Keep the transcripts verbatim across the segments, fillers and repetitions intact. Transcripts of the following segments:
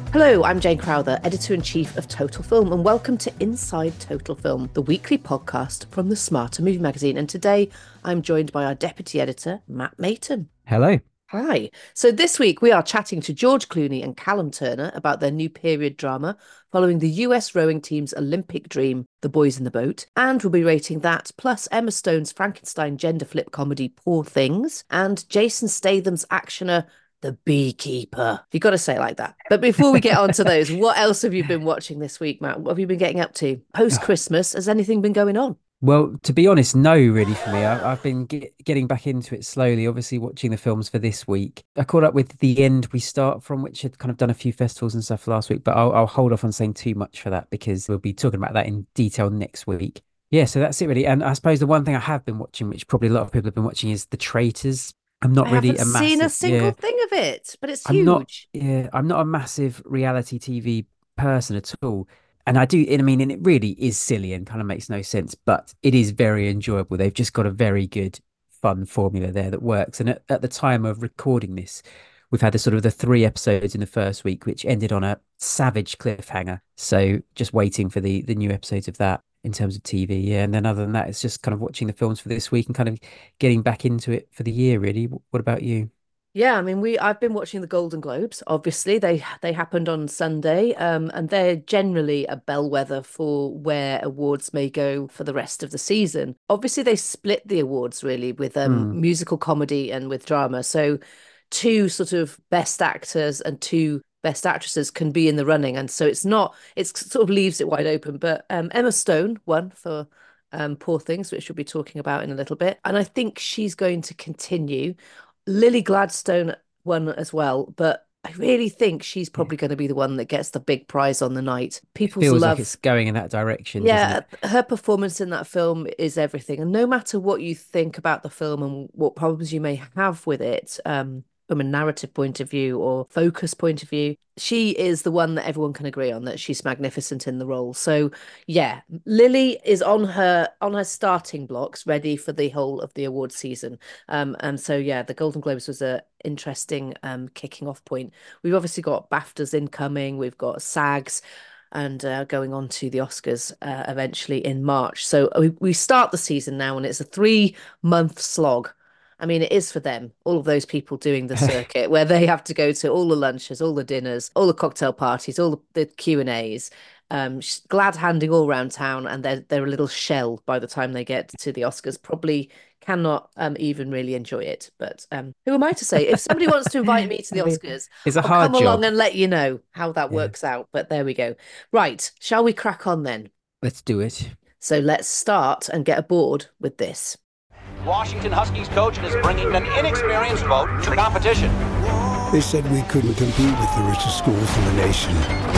Hello, I'm Jane Crowther, Editor-in-Chief of Total Film, and welcome to Inside Total Film, the weekly podcast from the Smarter Movie Magazine. And today I'm joined by our Deputy Editor, Matt Mayton. Hello. Hi. So this week we are chatting to George Clooney and Callum Turner about their new period drama following the U S rowing team's Olympic dream, The Boys in the Boat. And we'll be rating that, plus Emma Stone's Frankenstein gender flip comedy, Poor Things, and Jason Statham's actioner, The Beekeeper. You got to say it like that. But before we get on to those, what else have you been watching this week, Matt? What have you been getting up to? Post-Christmas, has anything been going on? Well, to be honest, no, really, for me. I, I've been get, getting back into it slowly, obviously watching the films for this week. I caught up with The End We Start From, which had kind of done a few festivals and stuff last week, but I'll, I'll hold off on saying too much for that because we'll be talking about that in detail next week. Yeah, so that's it really. And I suppose the one thing I have been watching, which probably a lot of people have been watching, is The Traitors. I'm not I really haven't a massive, seen a single yeah, thing of it, but it's I'm not, huge. yeah, I'm not a massive reality T V person at all. And I do, I mean, and it really is silly and kind of makes no sense, but it is very enjoyable. They've just got a very good, fun formula there that works. And at, at the time of recording this, we've had the sort of the three episodes in the first week, which ended on a savage cliffhanger. So just waiting for the the new episodes of that in terms of T V. Yeah. And then other than that, it's just kind of watching the films for this week and kind of getting back into it for the year, really. What about you? Yeah, I mean, we I've been watching the Golden Globes. Obviously, they they happened on Sunday, um, and they're generally a bellwether for where awards may go for the rest of the season. Obviously, they split the awards really with um, Hmm. musical comedy and with drama. So, two sort of best actors and two best actresses can be in the running, and so it's not it's sort of leaves it wide open. But um, Emma Stone won for um, Poor Things, which we'll be talking about in a little bit, and I think she's going to continue. Lily Gladstone won as well, but I really think she's Yeah. probably going to be the one that gets the big prize on the night. It People's feels like it's love. going in that direction, doesn't Yeah, it? her performance in that film is everything. And no matter what you think about the film and what problems you may have with it, um, from a narrative point of view or focus point of view, she is the one that everyone can agree on that she's magnificent in the role. So yeah, Lily is on her on her starting blocks, ready for the whole of the award season. Um, and so yeah, the Golden Globes was a interesting um kicking off point. We've obviously got BAFTAs incoming, we've got SAGs and uh, going on to the Oscars uh, eventually in March. So we, we start the season now, and it's a three month slog. I mean, it is for them, all of those people doing the circuit, where they have to go to all the lunches, all the dinners, all the cocktail parties, all the, the Q and A's, um, glad handing all around town, and they're they're a little shell by the time they get to the Oscars. Probably cannot um, even really enjoy it. But um, who am I to say? If somebody wants to invite me to I the mean, Oscars, it's a I'll hard come along job. and let you know how that Yeah, works out. But there we go. Right, shall we crack on then? let's do it. So let's start and get aboard with this. Washington Huskies coach is bringing an inexperienced vote to competition. They said we couldn't compete with the richest schools in the nation.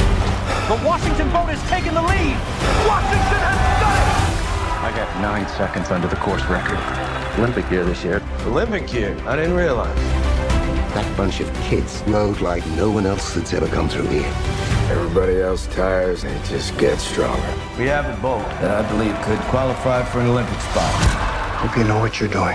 The Washington vote has taken the lead. Washington has done it! I got nine seconds under the course record. Olympic year this year. Olympic year? I didn't realize. That bunch of kids rode like no one else that's ever come through here. Everybody else tires, they just get stronger. We have a boat that I believe could qualify for an Olympic spot. Hope you know what you're doing.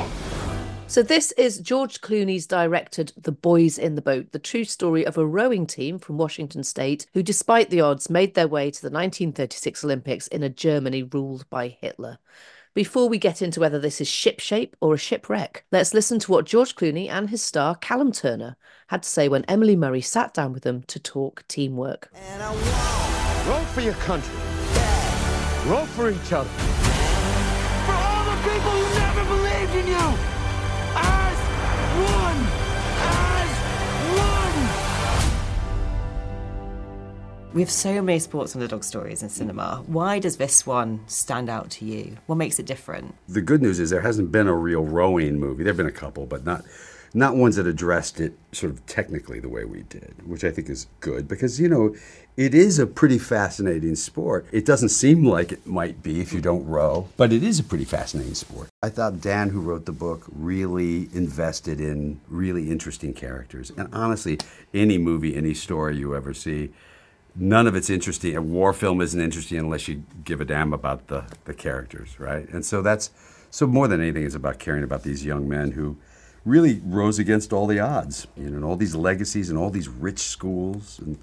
So this is George Clooney's directed The Boys in the Boat, the true story of a rowing team from Washington State who, despite the odds, made their way to the nineteen thirty-six Olympics in a Germany ruled by Hitler. Before we get into whether this is shipshape or a shipwreck, let's listen to what George Clooney and his star Callum Turner had to say when Emily Murray sat down with them to talk teamwork. Row for your country. Row for each other. For all the people who never believed in you. As one. As one. We have so many sports underdog stories in cinema. Why does this one stand out to you? What makes it different? The good news is there hasn't been a real rowing movie. There have been a couple, but not not ones that addressed it sort of technically the way we did, which I think is good because, you know, it is a pretty fascinating sport. It doesn't seem like it might be if you don't row, but it is a pretty fascinating sport. I thought Dan, who wrote the book, really invested in really interesting characters. And honestly, any movie, any story you ever see, none of it's interesting. A war film isn't interesting unless you give a damn about the, the characters, right? And so that's, so more than anything, it's about caring about these young men who really rose against all the odds, you know, and all these legacies and all these rich schools. And,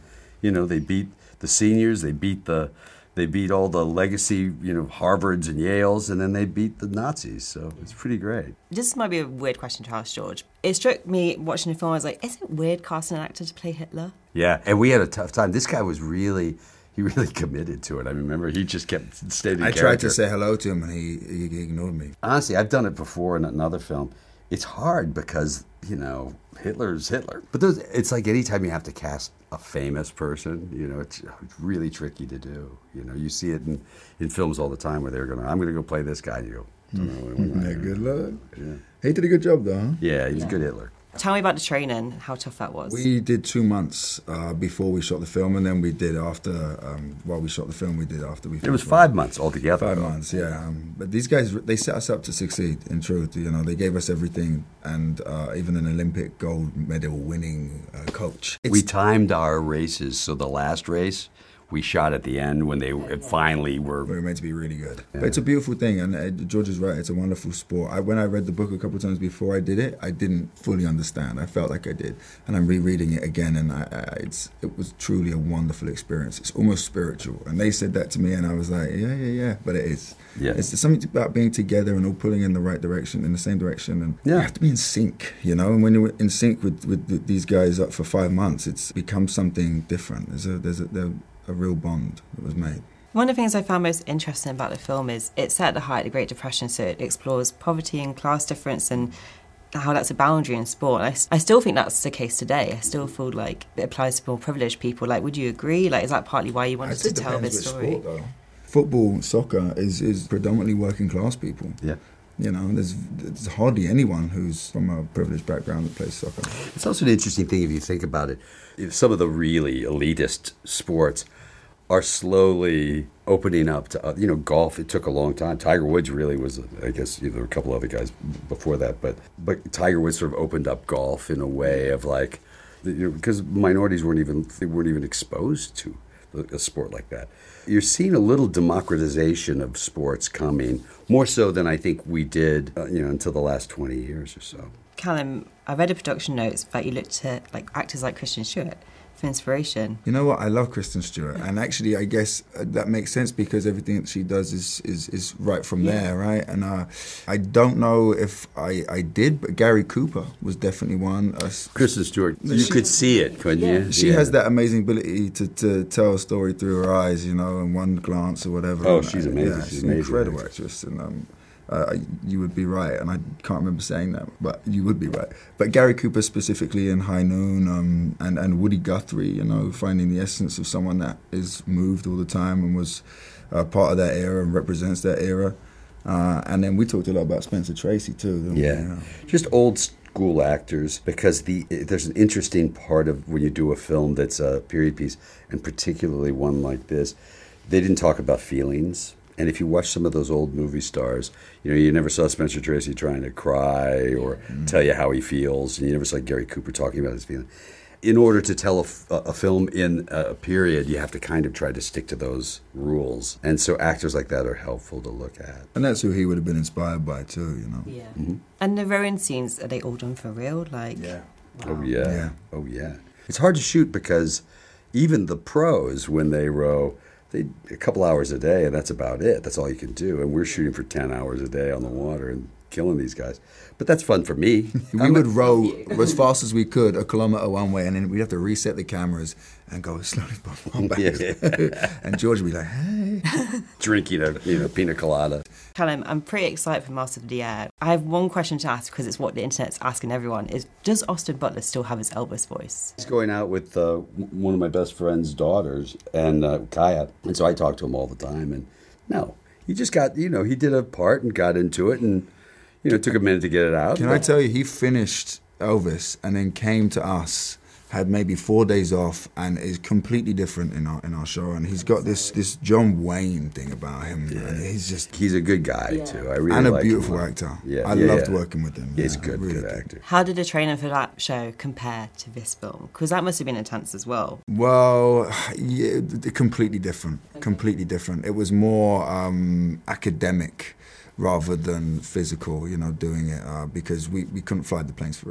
You know, they beat the seniors, they beat the, they beat all the legacy, you know, Harvards and Yales, and then they beat the Nazis. So it's pretty great. This might be a weird question to ask George. It struck me watching the film, I was like, is it weird casting an actor to play Hitler? Yeah, and we had a tough time. This guy was really, he really committed to it. I remember he just kept staying in I character. tried to say hello to him, and he, he, he ignored me. Honestly, I've done it before in another film. It's hard because, you know, Hitler's Hitler. But those, it's like anytime you have to cast a famous person, you know, it's, it's really tricky to do. You know, you see it in, in films all the time where they're going to, I'm going to go play this guy. And you go, don't know what I'm Yeah, gonna good do. luck. Yeah. He did a good job, though, huh? Yeah, he's a good Hitler. Tell me about the training, how tough that was. We did two months uh, before we shot the film, and then we did after, um, while we shot the film, we did after we It was finished five months altogether. Five though. months, yeah. Um, but these guys, they set us up to succeed, in truth. You know, they gave us everything, and uh, even an Olympic gold medal winning uh, coach. We timed our races, so the last race we shot at the end when they finally were. We were meant to be really good. Yeah. But it's a beautiful thing, and uh, George is right, it's a wonderful sport. I, when I read the book a couple of times before I did it, I didn't fully understand. I felt like I did. And I'm rereading it again, and I, I, it's it was truly a wonderful experience. It's almost spiritual. And they said that to me, and I was like, yeah, yeah, yeah, but it is. Yeah. It's something about being together and all pulling in the right direction, in the same direction. And yeah. you have to be in sync, you know? And when you're in sync with, with these guys up for five months, it's become something different. There's a, there's a, there's a real bond that was made. One of the things I found most interesting about the film is it's set at the height of the Great Depression, so it explores poverty and class difference and how that's a boundary in sport. I, I still think that's the case today. I still feel like it applies to more privileged people. Like, would you agree? Like, is that partly why you wanted to tell this story? Sport, though. Football, soccer is, is predominantly working class people. Yeah. You know, there's, there's hardly anyone who's from a privileged background that plays soccer. It's also an interesting thing if you think about it. If some of the really elitist sports are slowly opening up to, uh, you know, golf, it took a long time. Tiger Woods really was, I guess, you know, there were a couple other guys before that, but but Tiger Woods sort of opened up golf in a way of like, you know, because minorities weren't even, they weren't even exposed to a sport like that. You're seeing a little democratization of sports coming, more so than I think we did, uh, you know, until the last twenty years or so. Callum, I read the production notes that you looked at like actors like Kristen Stewart for inspiration. You know what? I love Kristen Stewart, and actually, I guess that makes sense because everything that she does is is, is right from yeah. there, right? And uh, I don't know if I, I did, but Gary Cooper was definitely one. Uh, Kristen Stewart, you she, could see it, couldn't yeah. you? She yeah. has that amazing ability to, to tell a story through her eyes, you know, in one glance or whatever. Oh, and, she's amazing. Yeah, she's, she's an an incredible actress. actress, and um, Uh, you would be right, and I can't remember saying that, but you would be right. But Gary Cooper specifically in High Noon, um, and, and Woody Guthrie, you know, finding the essence of someone that is moved all the time and was uh, part of that era and represents that era. Uh, and then we talked a lot about Spencer Tracy too. Yeah, you know? Just old school actors, because the there's an interesting part of when you do a film that's a period piece, and particularly one like this, they didn't talk about feelings. And if you watch some of those old movie stars, you know, you never saw Spencer Tracy trying to cry or mm. tell you how he feels, and you never saw Gary Cooper talking about his feelings. In order to tell a, a film in a period, you have to kind of try to stick to those rules. And so actors like that are helpful to look at. And that's who he would have been inspired by too, you know. Yeah. Mm-hmm. And the rowing scenes, are they all done for real? Like, yeah. Wow. Oh, yeah. yeah. Oh, yeah. It's hard to shoot because even the pros, when they row, They, a couple hours a day, and that's about it. That's all you can do. And we're shooting for ten hours a day on the water and killing these guys. But that's fun for me. We would row as fast as we could, a kilometre one way, and then we'd have to reset the cameras and go slowly back. Yeah. And George would be like, hey. Drinking a you know pina colada. Callum, I'm pretty excited for Master of the Air. I have one question to ask because it's what the internet's asking everyone, is does Austin Butler still have his Elvis voice? He's going out with uh, one of my best friend's daughters, and uh, Kaya, and so I talk to him all the time, and no, he just got, you know, he did a part and got into it, and, you know, it took a minute to get it out. Can I tell you, he finished Elvis and then came to us, had maybe four days off, and is completely different in our in our show. And he's got this this John Wayne thing about him. Yeah. And he's just he's a good guy yeah. too. I really and a like beautiful him. actor. Yeah, I yeah, loved yeah. working with him. Yeah, he's yeah, a good, really good did. actor. How did the training for that show compare to this film? Because that must have been intense as well. Well, yeah, completely different. Okay. Completely different. It was more um, academic rather than physical, you know, doing it uh, because we, we couldn't fly the planes for real.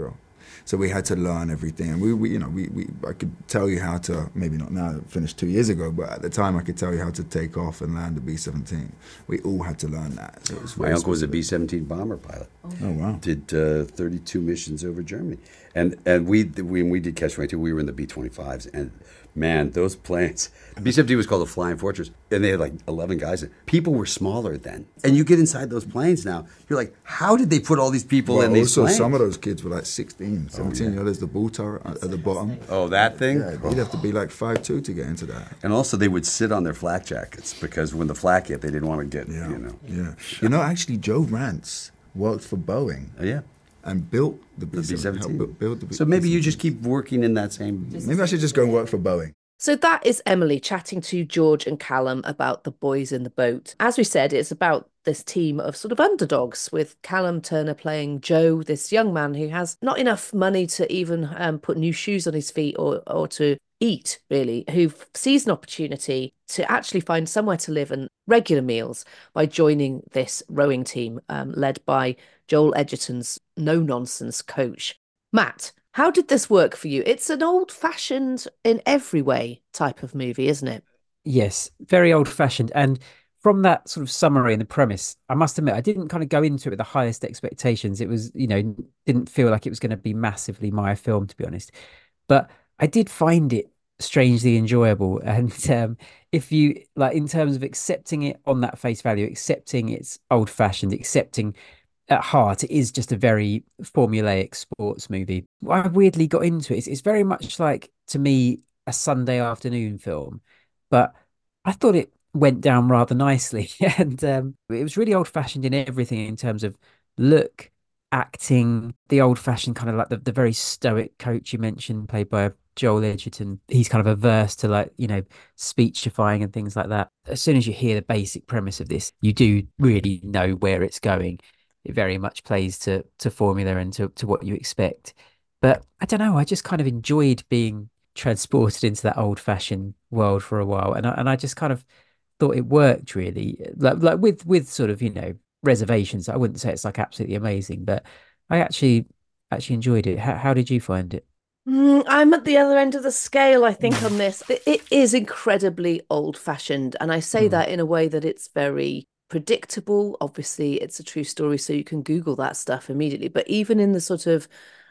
So we had to learn everything, and we, we you know, we, we I could tell you how to, maybe not now, it finished two years ago, but at the time I could tell you how to take off and land a B seventeen. We all had to learn that. So it was My very uncle was a specific. B seventeen bomber pilot. Oh wow! Did uh, thirty-two missions over Germany, and and we when we did Catch twenty-two, we were in the B twenty-fives, and man, those planes. B seventeen was called the Flying Fortress, and they had like eleven guys. People were smaller then, and you get inside those planes now, you're like, how did they put all these people Well, in these also, planes? some of those kids were like sixteen, seventeen. You know, there's the ball turret at, at the bottom. Oh, that thing? Yeah, you'd have to be like five two to get into that. And also, they would sit on their flak jackets because when the flak hit, they didn't want to get, Yeah, you know. yeah. You know, actually, Joe Rance worked for Boeing. Oh, yeah. And built the The B B seventeen. helped build the B- So maybe you B just keep working in that same. Maybe I should just go and work for Boeing. So that is Emily chatting to George and Callum about The Boys in the Boat. As we said, it's about this team of sort of underdogs, with Callum Turner playing Joe, this young man who has not enough money to even um, put new shoes on his feet or, or to eat, really, who sees an opportunity to actually find somewhere to live and regular meals by joining this rowing team um, led by Joel Edgerton's no-nonsense coach. Matt, how did this work for you? It's an old-fashioned, in every way, type of movie, isn't it? Yes, very old-fashioned. And from that sort of summary and the premise, I must admit, I didn't kind of go into it with the highest expectations. It was, you know, didn't feel like it was going to be massively my film, to be honest. But I did find it strangely enjoyable. And um, if you, like, in terms of accepting it on that face value, accepting it's old-fashioned, accepting at heart, it is just a very formulaic sports movie. I weirdly got into it. It's, it's very much like, to me, a Sunday afternoon film, but I thought it went down rather nicely. And um, it was really old-fashioned in everything, in terms of look, acting, the old-fashioned kind of like the, the very stoic coach you mentioned, played by Joel Edgerton. He's kind of averse to, like, you know, speechifying and things like that. As soon as you hear the basic premise of this, you do really know where it's going. It very much plays to to formula and to, to what you expect. But I don't know, I just kind of enjoyed being transported into that old-fashioned world for a while. And I, and I just kind of thought it worked, really. Like, like with, with sort of, you know, reservations. I wouldn't say it's like absolutely amazing, but I actually actually enjoyed it. How, how did you find it? Mm, I'm at the other end of the scale, I think, on this. It, it is incredibly old-fashioned. And I say Mm. that in a way that it's very predictable. Obviously, it's a true story, so you can Google that stuff immediately. But even in the sort of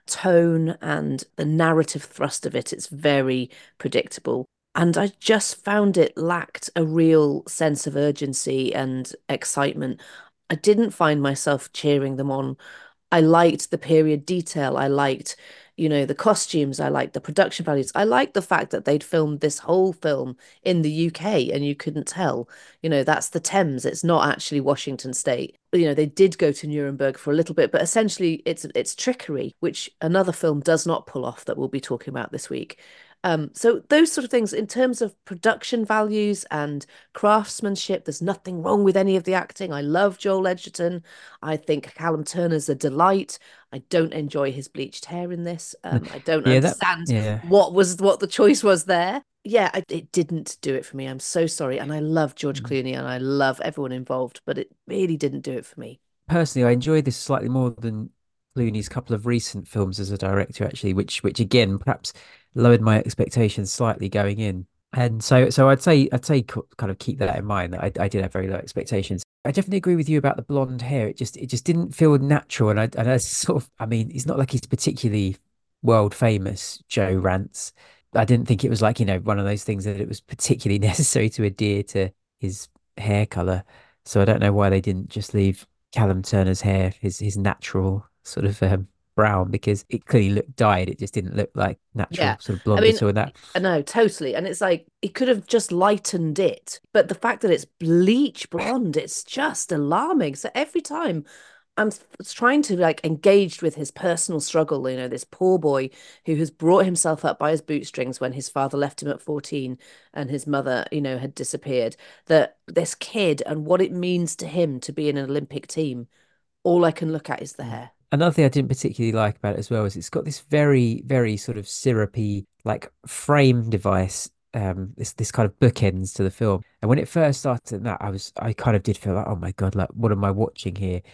tone and the narrative thrust of it, it's very predictable. And I just found it lacked a real sense of urgency and excitement. I didn't find myself cheering them on. I liked the period detail. I liked, you know, the costumes. I liked the production values. I liked the fact that they'd filmed this whole film in the U K and you couldn't tell. You know, that's the Thames. It's not actually Washington State. You know, they did go to Nuremberg for a little bit, but essentially it's it's trickery, which another film does not pull off that we'll be talking about this week. Um, so those sort of things in terms of production values and craftsmanship, there's nothing wrong with any of the acting. I love Joel Edgerton. I think Callum Turner's a delight. I don't enjoy his bleached hair in this. Um, I don't Yeah, that- understand yeah. what was what the choice was there. Yeah, I, it didn't do it for me. I'm so sorry. And I love George Mm. Clooney and I love everyone involved, but it really didn't do it for me. Personally, I enjoyed this slightly more than Clooney's couple of recent films as a director, actually, which which again perhaps lowered my expectations slightly going in. And so so I'd say I'd say co- kind of keep that in mind, that I, I did have very low expectations. I definitely agree with you about the blonde hair. It just it just didn't feel natural, and I and I sort of I mean, it's not like he's particularly world famous, Joe Rance. I didn't think it was like, you know, one of those things that it was particularly necessary to adhere to his hair color. So I don't know why they didn't just leave Callum Turner's hair his his natural sort of um, brown, because it clearly looked dyed. It just didn't look like natural Yeah. sort of blonde I mean, at all. And that I know, totally. And it's like, he could have just lightened it. But the fact that it's bleach blonde, it's just alarming. So every time I'm s- trying to like engaged with his personal struggle, you know, this poor boy who has brought himself up by his bootstrings when his father left him at fourteen and his mother, you know, had disappeared, that this kid and what it means to him to be in an Olympic team, all I can look at is the hair. Another thing I didn't particularly like about it as well is it's got this very, very sort of syrupy, like, frame device. Um, this this kind of bookends to the film. And when it first started, that I was I kind of did feel like, oh my God, like, what am I watching here?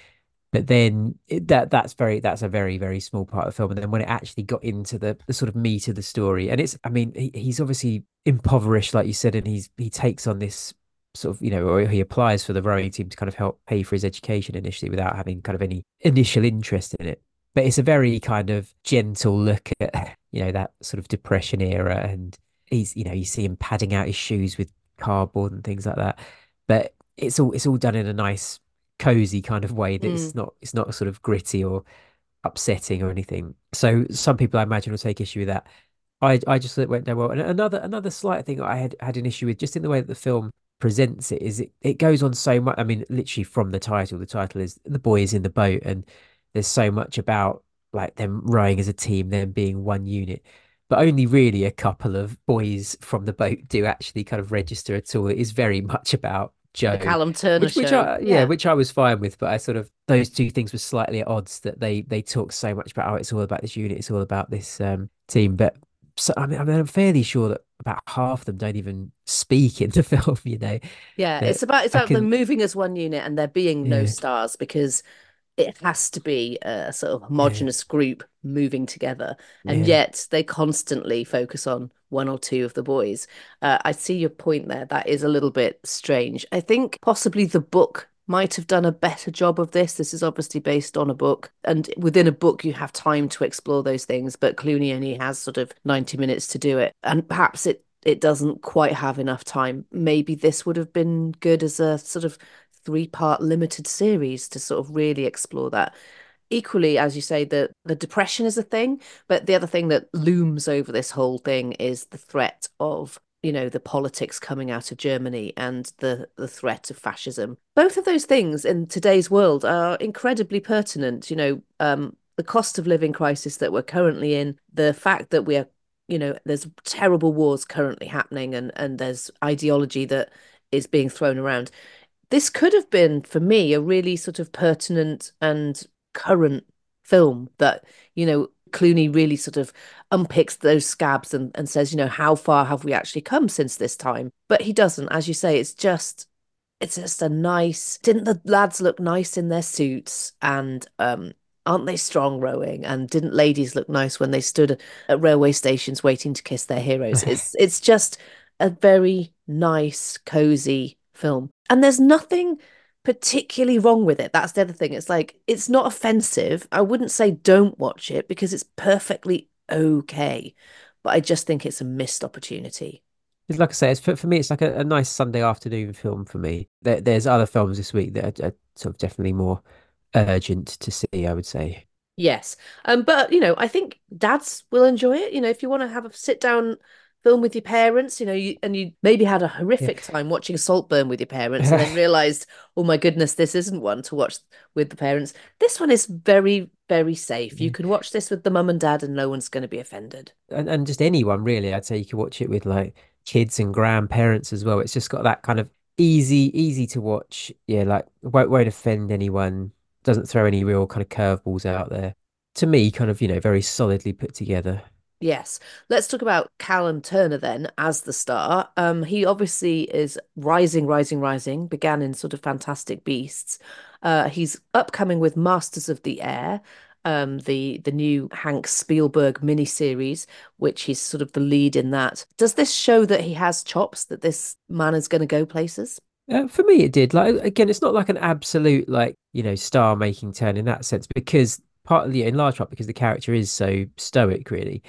But then it, that that's very that's a very very small part of the film. And then when it actually got into the the sort of meat of the story, and it's I mean he, he's obviously impoverished, like you said, and he's he takes on this sort of, you know, or he applies for the rowing team to kind of help pay for his education initially without having kind of any initial interest in it. But it's a very kind of gentle look at, you know, that sort of depression era, and he's, you know, you see him padding out his shoes with cardboard and things like that. But it's all it's all done in a nice cozy kind of way that Mm. it's not it's not sort of gritty or upsetting or anything. So some people I imagine will take issue with that. I I just thought it went down well. And another another slight thing I had had an issue with, just in the way that the film presents it, is it, it goes on so much. I mean, literally from the title, the title is The Boys in the Boat, and there's so much about like them rowing as a team, them being one unit. But only really a couple of boys from the boat do actually kind of register at all. It is very much about Joe, The Callum Turner which, which show. I, yeah, Yeah. which I was fine with. But I sort of, those two things were slightly at odds, that they they talk so much about, oh, it's all about this unit, it's all about this um team. But so I mean, I mean, I'm fairly sure that about half of them don't even speak in the film. You know, Yeah, that it's about it's I about them can, moving as one unit and there being no yeah, stars because it has to be a sort of yeah, homogenous group moving together, and yeah. yet they constantly focus on one or two of the boys. Uh, I see your point there. That is a little bit strange. I think possibly the book might have done a better job of this. This is obviously based on a book, and within a book you have time to explore those things, but Clooney only has sort of ninety minutes to do it, and perhaps it it doesn't quite have enough time. Maybe this would have been good as a sort of three-part limited series to sort of really explore that. Equally, as you say, the the depression is a thing, but the other thing that looms over this whole thing is the threat of, you know, the politics coming out of Germany and the the threat of fascism. Both of those things in today's world are incredibly pertinent. You know, um, the cost of living crisis that we're currently in, the fact that we are, you know, there's terrible wars currently happening, and and there's ideology that is being thrown around. This could have been, for me, a really sort of pertinent and current film that, you know, Clooney really sort of unpicks those scabs and, and says, you know, how far have we actually come since this time? But he doesn't. As you say, it's just it's just a nice, didn't the lads look nice in their suits? And um aren't they strong rowing? And didn't ladies look nice when they stood at railway stations waiting to kiss their heroes? It's it's just a very nice, cozy film. And there's nothing particularly wrong with it. That's the other thing. It's like, it's not offensive. I wouldn't say don't watch it because it's perfectly okay. But I just think it's a missed opportunity. It's like I say, it's for, for me, it's like a, a nice Sunday afternoon film for me. There, there's other films this week that are, are sort of definitely more urgent to see, I would say. Yes. Um, but you know, I think dads will enjoy it. You know, if you want to have a sit down film with your parents, you know, you, and you maybe had a horrific Yeah. time watching Saltburn with your parents and then realized, oh my goodness, this isn't one to watch with the parents. This one is very, very safe. You Yeah. can watch this with the mum and dad and no one's going to be offended. And, and just anyone really, I'd say you could watch it with like kids and grandparents as well. It's just got that kind of easy, easy to watch. Yeah, like won't, won't offend anyone. Doesn't throw any real kind of curveballs out there. To me, kind of, you know, very solidly put together. Yes. Let's talk about Callum Turner then as the star. Um, he obviously is rising, rising, rising, began in sort of Fantastic Beasts. Uh, he's upcoming with Masters of the Air, um, the the new Hank Spielberg miniseries, which he's sort of the lead in that. Does this show that he has chops, that this man is going to go places? Uh, for me, it did. Like again, it's not like an absolute like, you know, star making turn in that sense, because partly in large part because the character is so stoic, really.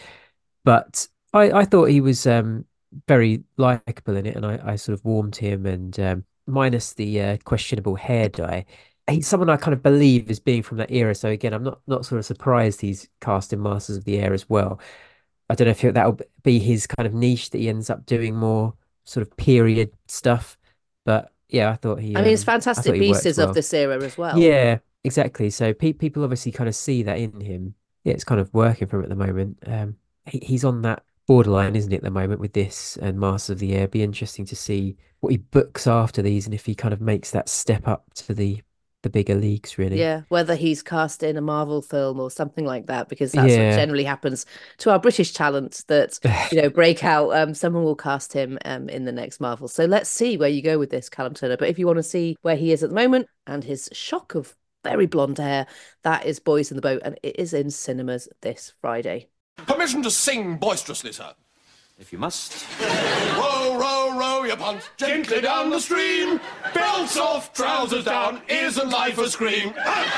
But I I thought he was um very likable in it, and I I sort of warmed to him, and um, minus the uh, questionable hair dye. He's someone I kind of believe as being from that era. So again, I'm not not sort of surprised he's cast in Masters of the Air as well. I don't know if that'll be his kind of niche, that he ends up doing more sort of period stuff. But yeah, I thought he I mean, it's um I thought Fantastic he Beasts worked is of well. this era as well. Yeah, exactly. So pe people obviously kind of see that in him. Yeah, it's kind of working for him at the moment. Um, he, he's on that borderline, isn't he, at the moment with this and Masters of the Air. Be interesting to see what he books after these, and if he kind of makes that step up to the the bigger leagues, really. Yeah, whether he's cast in a Marvel film or something like that, because that's what Yeah. generally happens to our British talent that, you know, break out. Um, someone will cast him um in the next Marvel. So let's see where you go with this, Callum Turner. But if you want to see where he is at the moment and his shock of very blonde hair. That is Boys in the Boat, and it is in cinemas this Friday. Permission to sing boisterously, sir. If you must. Row, row, row your punt gently down the stream. Belts off, trousers down, isn't life a scream?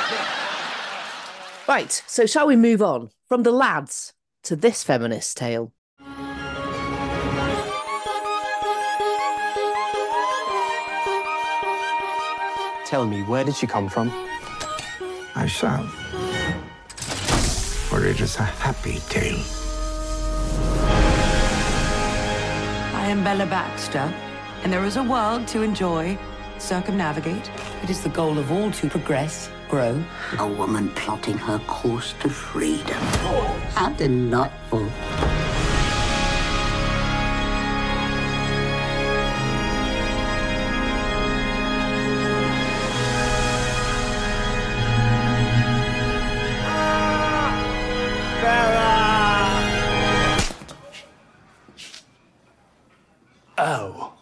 Right, so shall we move on from the lads to this feminist tale? Tell me, where did she come from? I shall. For it is a happy tale. I am Bella Baxter, and there is a world to enjoy, circumnavigate. It is the goal of all to progress, grow. A woman plotting her course to freedom. How delightful. Oh.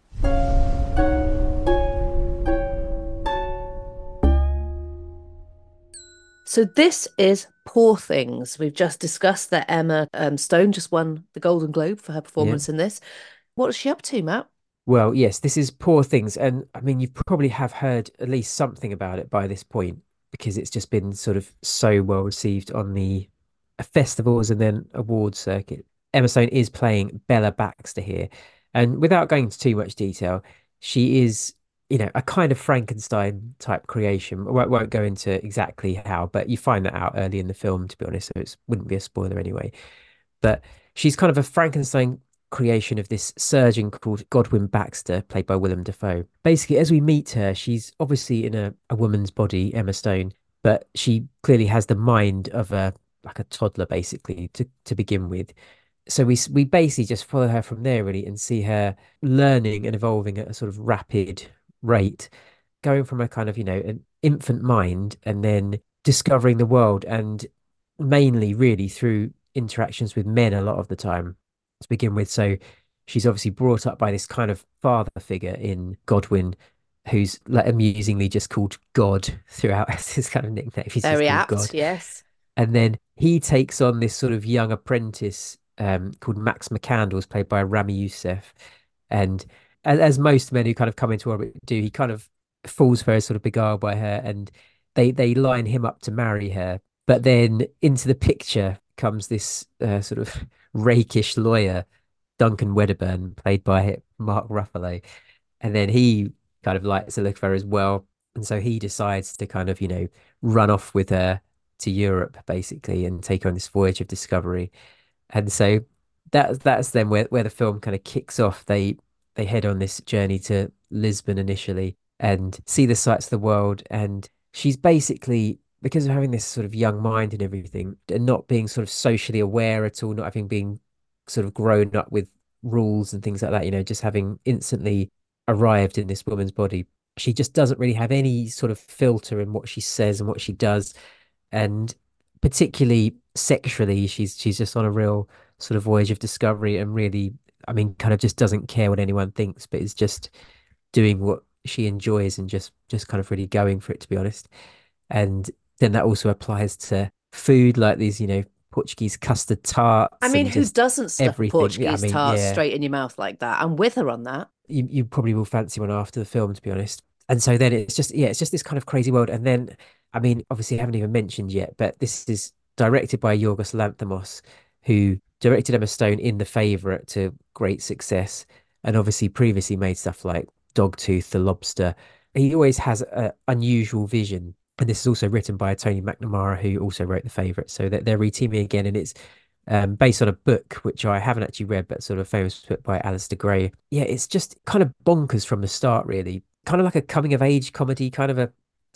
So this is Poor Things. We've just discussed that Emma um, Stone just won the Golden Globe for her performance Yeah. in this. What's she up to, Matt? Well, yes, this is Poor Things. And I mean, you probably have heard at least something about it by this point because it's just been sort of so well received on the festivals and then awards circuit. Emma Stone is playing Bella Baxter here. And without going into too much detail, she is, you know, a kind of Frankenstein type creation. I won't, won't go into exactly how, but you find that out early in the film, to be honest, so it wouldn't be a spoiler anyway. But she's kind of a Frankenstein creation of this surgeon called Godwin Baxter, played by Willem Dafoe. Basically, as we meet her, she's obviously in a, a woman's body, Emma Stone, but she clearly has the mind of a like a toddler, basically, to, to begin with. So we we basically just follow her from there, really, and see her learning and evolving at a sort of rapid rate, going from a kind of, you know, an infant mind and then discovering the world, and mainly really through interactions with men a lot of the time to begin with. So she's obviously brought up by this kind of father figure in Godwin, who's like amusingly just called God throughout. It's his kind of nickname. He's Very just apt, called God. yes. And then he takes on this sort of young apprentice um, called Max McCandles, played by Rami Youssef. And as, as most men who kind of come into orbit do, he kind of falls very sort of beguiled by her, and they they line him up to marry her. But then into the picture comes this uh, sort of rakish lawyer, Duncan Wedderburn, played by Mark Ruffalo. And then he kind of likes the look of her as well. And so he decides to kind of, you know, run off with her to Europe, basically, and take her on this voyage of discovery. And so that that's then where, where the film kind of kicks off. They they head on this journey to Lisbon initially and see the sights of the world. And she's basically, because of having this sort of young mind and everything, and not being sort of socially aware at all, not having been sort of grown up with rules and things like that, you know, just having instantly arrived in this woman's body, she just doesn't really have any sort of filter in what she says and what she does. And particularly sexually, she's she's just on a real sort of voyage of discovery, and really, I mean, kind of just doesn't care what anyone thinks, but is just doing what she enjoys and just just kind of really going for it, to be honest. And then that also applies to food, like these, you know, Portuguese custard tarts. I mean, and who just doesn't stuff everything. Portuguese I mean, tarts yeah. straight in your mouth like that? I'm with her on that. You you probably will fancy one after the film, to be honest. And so then it's just, yeah, it's just this kind of crazy world. And then, I mean, obviously I haven't even mentioned yet, but this is directed by Yorgos Lanthimos, who directed Emma Stone in The Favourite to great success, and obviously previously made stuff like Dogtooth, The Lobster. He always has an unusual vision. And this is also written by Tony McNamara, who also wrote The Favourite. So that they're reteaming again, and it's um, based on a book, which I haven't actually read, but sort of a famous book by Alistair Gray. Yeah, it's just kind of bonkers from the start, really. Kind of like a coming of age comedy, kind of a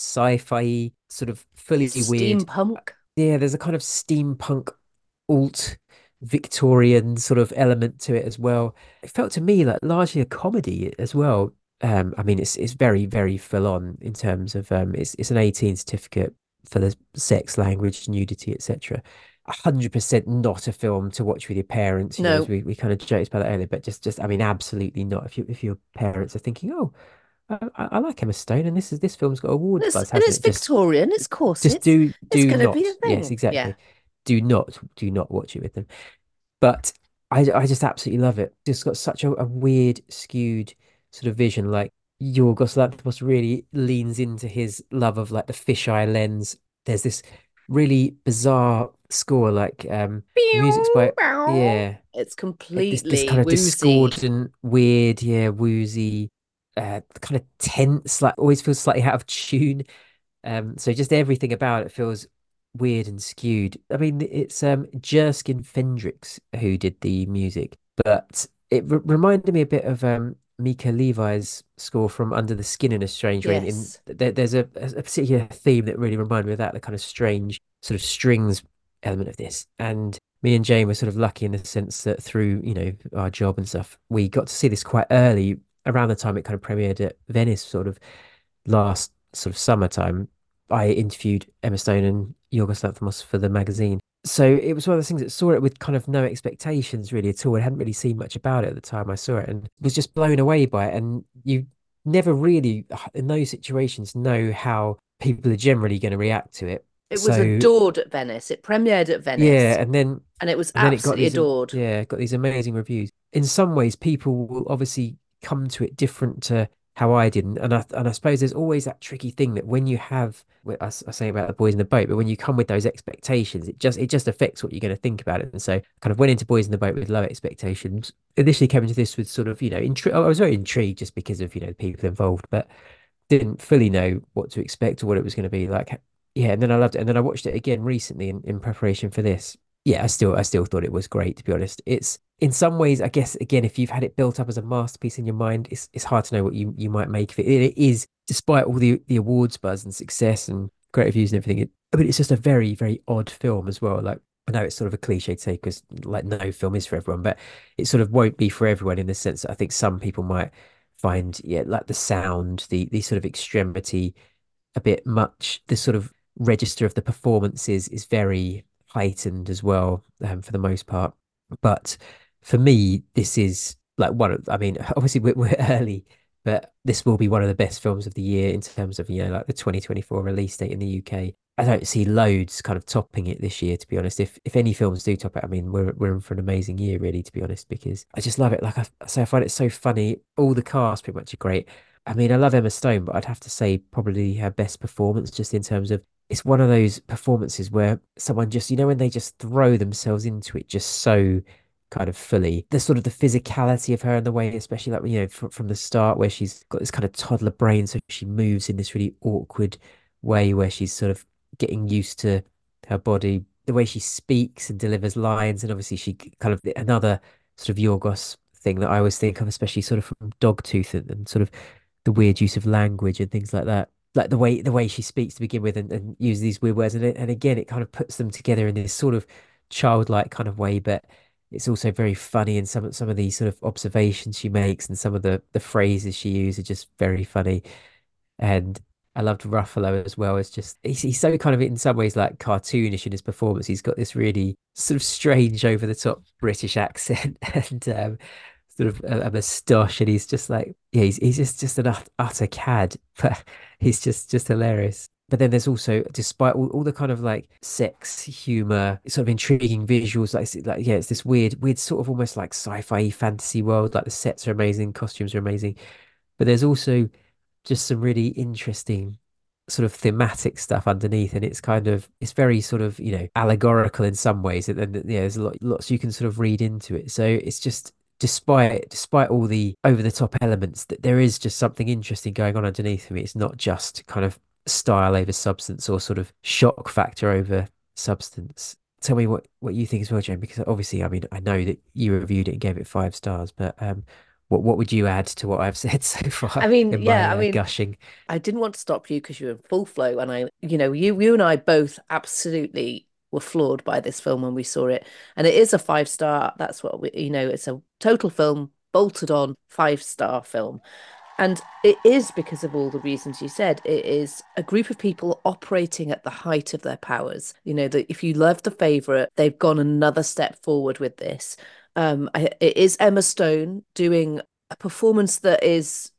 sci-fi sort of fully weird. Steampunk. Yeah, there's a kind of steampunk alt Victorian sort of element to it as well. It felt to me like largely a comedy as well. Um, I mean, it's it's very, very full on in terms of um, it's it's an eighteen certificate for the sex, language, nudity, et cetera. A hundred percent not a film to watch with your parents. You No. know, as we, we kind of joked about that earlier, but just just I mean, absolutely not. If you if your parents are thinking, oh, I, I I like Emma Stone, and this is this film's got And awards it's, buzz, and hasn't it's it? Just Victorian, it's just corsets. do It's do going to be a not. Yes, thing. Yeah. exactly. Do not do not watch it with them. But I I just absolutely love it. It's got such a, a weird, skewed sort of vision. Like Yorgos Lanthimos really leans into his love of like the fisheye lens. There's this really bizarre score, like um the music's by yeah, It's it- this this completely kind of woozy. discordant, weird, yeah, woozy, uh, kind of tense, like always feels slightly out of tune. Um, so just everything about it feels weird and skewed. I mean, it's um Jerskin Fendrix who did the music, but it re reminded me a bit of um Mika Levi's score from Under the Skin in a Strange Way. In Yes. there, there's a, a particular theme that really reminded me of that, the kind of strange sort of strings element of this. And me and Jane were sort of lucky in the sense that through, you know, our job and stuff, we got to see this quite early, around the time it kind of premiered at Venice, sort of last sort of summertime. I interviewed Emma Stone and Yorgos Lanthimos for the magazine. So it was one of those things that saw it with kind of no expectations really at all. I hadn't really seen much about it at the time I saw it and was just blown away by it. And you never really, in those situations, know how people are generally going to react to it. It was So adored at Venice. It premiered at yeah, Venice and then and it was and then it got absolutely these am- adored. yeah, got these amazing reviews. In some ways, people will obviously come to it different to how I didn't, and I and I suppose there's always that tricky thing that when you have, well, I, s- I say about the boys in the boat, but when you come with those expectations, it just it just affects what you're going to think about it. And so, kind of went into Boys in the Boat with low expectations. Initially came into this with sort of, you know, intri- I was very intrigued just because of, you know, the people involved, but didn't fully know what to expect or what it was going to be like. Yeah, and then I loved it, and then I watched it again recently in, in preparation for this. Yeah, I still I still thought it was great, to be honest. It's in some ways, I guess, again, if you've had it built up as a masterpiece in your mind, it's it's hard to know what you, you might make of it. It is, despite all the the awards buzz and success and great reviews and everything. It, I mean, it's just a very very odd film as well. Like I know it's sort of a cliche take because like no film is for everyone, but it sort of won't be for everyone in the sense that I think some people might find yeah like the sound, the the sort of extremity a bit much. The sort of register of the performances is very heightened as well, um, for the most part. But for me, this is like one of, I mean, obviously we're, we're early, but this will be one of the best films of the year in terms of, you know, like the twenty twenty-four release date in the U K. I don't see loads kind of topping it this year, to be honest. If if any films do top it, I mean, we're we're in for an amazing year, really, to be honest, because I just love it. Like I say, I find it so funny. All the cast pretty much are great. I mean, I love Emma Stone, but I'd have to say probably her best performance, just in terms of it's one of those performances where someone just, you know, when they just throw themselves into it just so kind of fully. The sort of the physicality of her and the way, especially like, you know, from, from the start where she's got this kind of toddler brain, so she moves in this really awkward way where she's sort of getting used to her body, the way she speaks and delivers lines, and obviously she kind of another sort of Yorgos thing that I always think of, especially sort of from Dogtooth and, and sort of the weird use of language and things like that. Like the way the way she speaks to begin with and, and use these weird words. And it, and again, it kind of puts them together in this sort of childlike kind of way, but it's also very funny. And some some of these sort of observations she makes and some of the the phrases she uses are just very funny. And I loved Ruffalo as well. It's just he's, he's so kind of in some ways like cartoonish in his performance. He's got this really sort of strange over the top British accent and um, sort of a, a moustache, and he's just like yeah, he's he's just just an ut- utter cad, but he's just just hilarious. But then there's also, despite all, all the kind of like sex humor, sort of intriguing visuals, like, it's- like yeah, it's this weird, weird sort of almost like sci-fi fantasy world. Like the sets are amazing, costumes are amazing, but there's also just some really interesting sort of thematic stuff underneath, and it's kind of it's very sort of you know allegorical in some ways, and then yeah, there's a lot lots you can sort of read into it. So it's just despite despite all the over the top elements, that there is just something interesting going on underneath for me. It's not just kind of style over substance or sort of shock factor over substance. Tell me what what you think as well, Jane, because obviously, I mean, I know that you reviewed it and gave it five stars, but um, what what would you add to what I've said so far I mean, in yeah, my I uh, mean, gushing? I didn't want to stop you because you were in full flow, and I, you know, you you and I both absolutely were floored by this film when we saw it, and it is a five star. That's what we, you know, it's a total film, bolted on five star film, and it is because of all the reasons you said. It is a group of people operating at the height of their powers. You know, that if you love The Favourite, they've gone another step forward with this. Um, I, it is Emma Stone doing a performance that is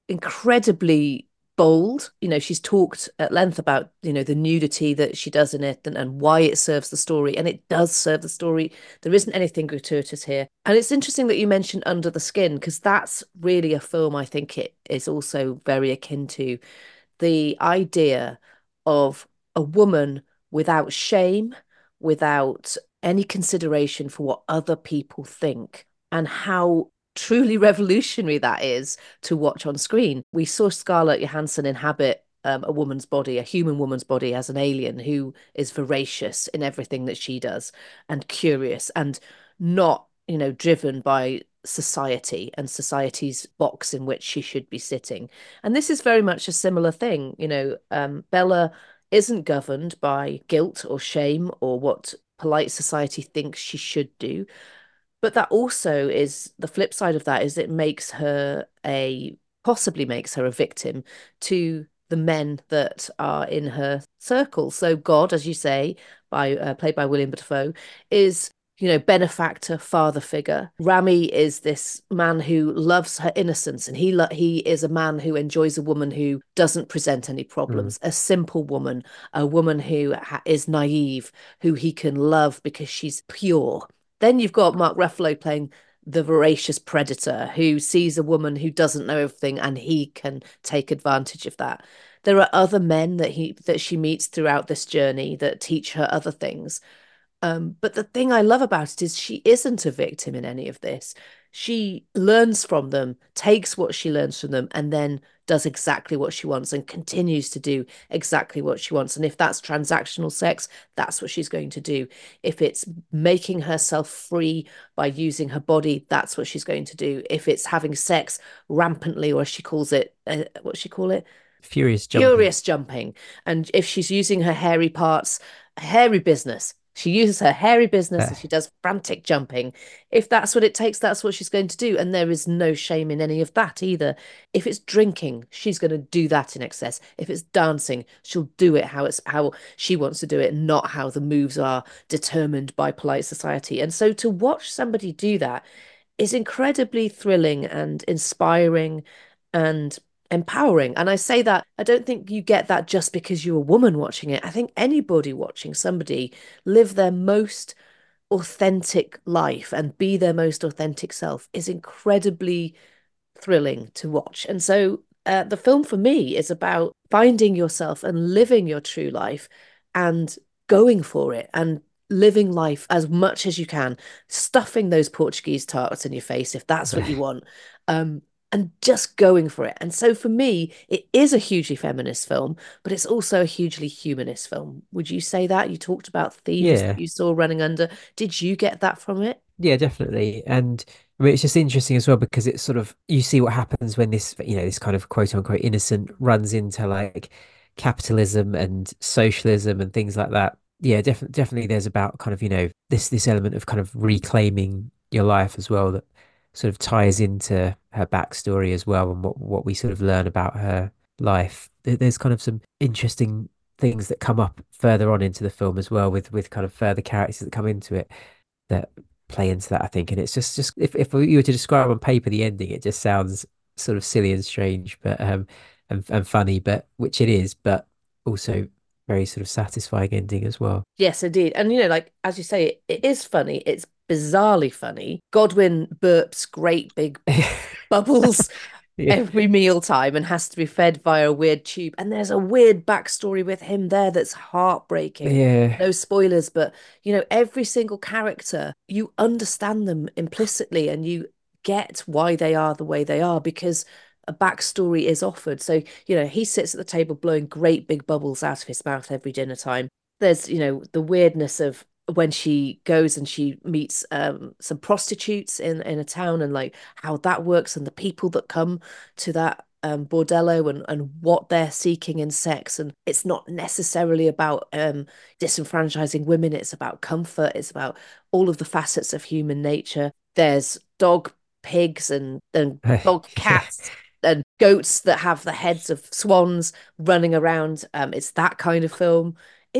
incredibly bold. You know, she's talked at length about, you know, the nudity that she does in it and, and why it serves the story. And it does serve the story. There isn't anything gratuitous here. And it's interesting that you mentioned Under the Skin, because that's really a film I think it is also very akin to the idea of a woman without shame, without any consideration for what other people think, and how truly revolutionary that is to watch on screen. We saw Scarlett Johansson inhabit um, a woman's body, a human woman's body, as an alien who is voracious in everything that she does and curious and not, you know, driven by society and society's box in which she should be sitting. And this is very much a similar thing. You know, um, Bella isn't governed by guilt or shame or what polite society thinks she should do. But that also is the flip side of that, is it makes her a possibly makes her a victim to the men that are in her circle. So God, as you say, by uh, played by William Dafoe, is, you know, benefactor, father figure. Rami is this man who loves her innocence, and he lo- he is a man who enjoys a woman who doesn't present any problems, mm. a simple woman, a woman who ha- is naive, who he can love because she's pure. Then you've got Mark Ruffalo playing the voracious predator who sees a woman who doesn't know everything and he can take advantage of that. There are other men that he that she meets throughout this journey that teach her other things. Um, but the thing I love about it is she isn't a victim in any of this. She learns from them, takes what she learns from them, and then does exactly what she wants and continues to do exactly what she wants. And if that's transactional sex, that's what she's going to do. If it's making herself free by using her body, that's what she's going to do. If it's having sex rampantly, or as she calls it, uh, what she call it? Furious jumping. Furious jumping. And if she's using her hairy parts, hairy business. She uses her hairy business and she does frantic jumping. If that's what it takes, that's what she's going to do. And there is no shame in any of that either. If it's drinking, she's going to do that in excess. If it's dancing, she'll do it how it's how she wants to do it, not how the moves are determined by polite society. And so to watch somebody do that is incredibly thrilling and inspiring and empowering. And I say that, I don't think you get that just because you're a woman watching it. I think anybody watching somebody live their most authentic life and be their most authentic self is incredibly thrilling to watch. And so uh, the film for me is about finding yourself and living your true life and going for it and living life as much as you can, stuffing those Portuguese tarts in your face if that's what you want. Um, and just going for it. And so for me, it is a hugely feminist film, but it's also a hugely humanist film. Would you say that? You talked about themes yeah. that you saw running under. Did you get that from it? Yeah, definitely. And I mean, it's just interesting as well because it's sort of, you see what happens when this, you know, this kind of quote unquote innocent runs into like capitalism and socialism and things like that. Yeah, definitely, definitely there's about kind of, you know, this, this element of kind of reclaiming your life as well that sort of ties into her backstory as well and what, what we sort of learn about her life. There's kind of some interesting things that come up further on into the film as well with, with kind of further characters that come into it that play into that, I think. And it's just, just if, if you were to describe on paper the ending, it just sounds sort of silly and strange, but um and, and funny, but which it is, but also very sort of satisfying ending as well. Yes, indeed. And, you know, like, as you say, it, it is funny. It's bizarrely funny. Godwin burps great big bubbles yeah. every meal time and has to be fed via a weird tube. And there's a weird backstory with him there that's heartbreaking. Yeah. No spoilers, but, you know, every single character, you understand them implicitly and you get why they are the way they are because a backstory is offered. So, you know, he sits at the table blowing great big bubbles out of his mouth every dinner time. There's, you know, the weirdness of when she goes and she meets um, some prostitutes in, in a town and like how that works and the people that come to that um, bordello and, and what they're seeking in sex. And it's not necessarily about um, disenfranchising women. It's about comfort. It's about all of the facets of human nature. There's dog pigs and, and dog cats. And goats that have the heads of swans running around. Um, it's that kind of film. It's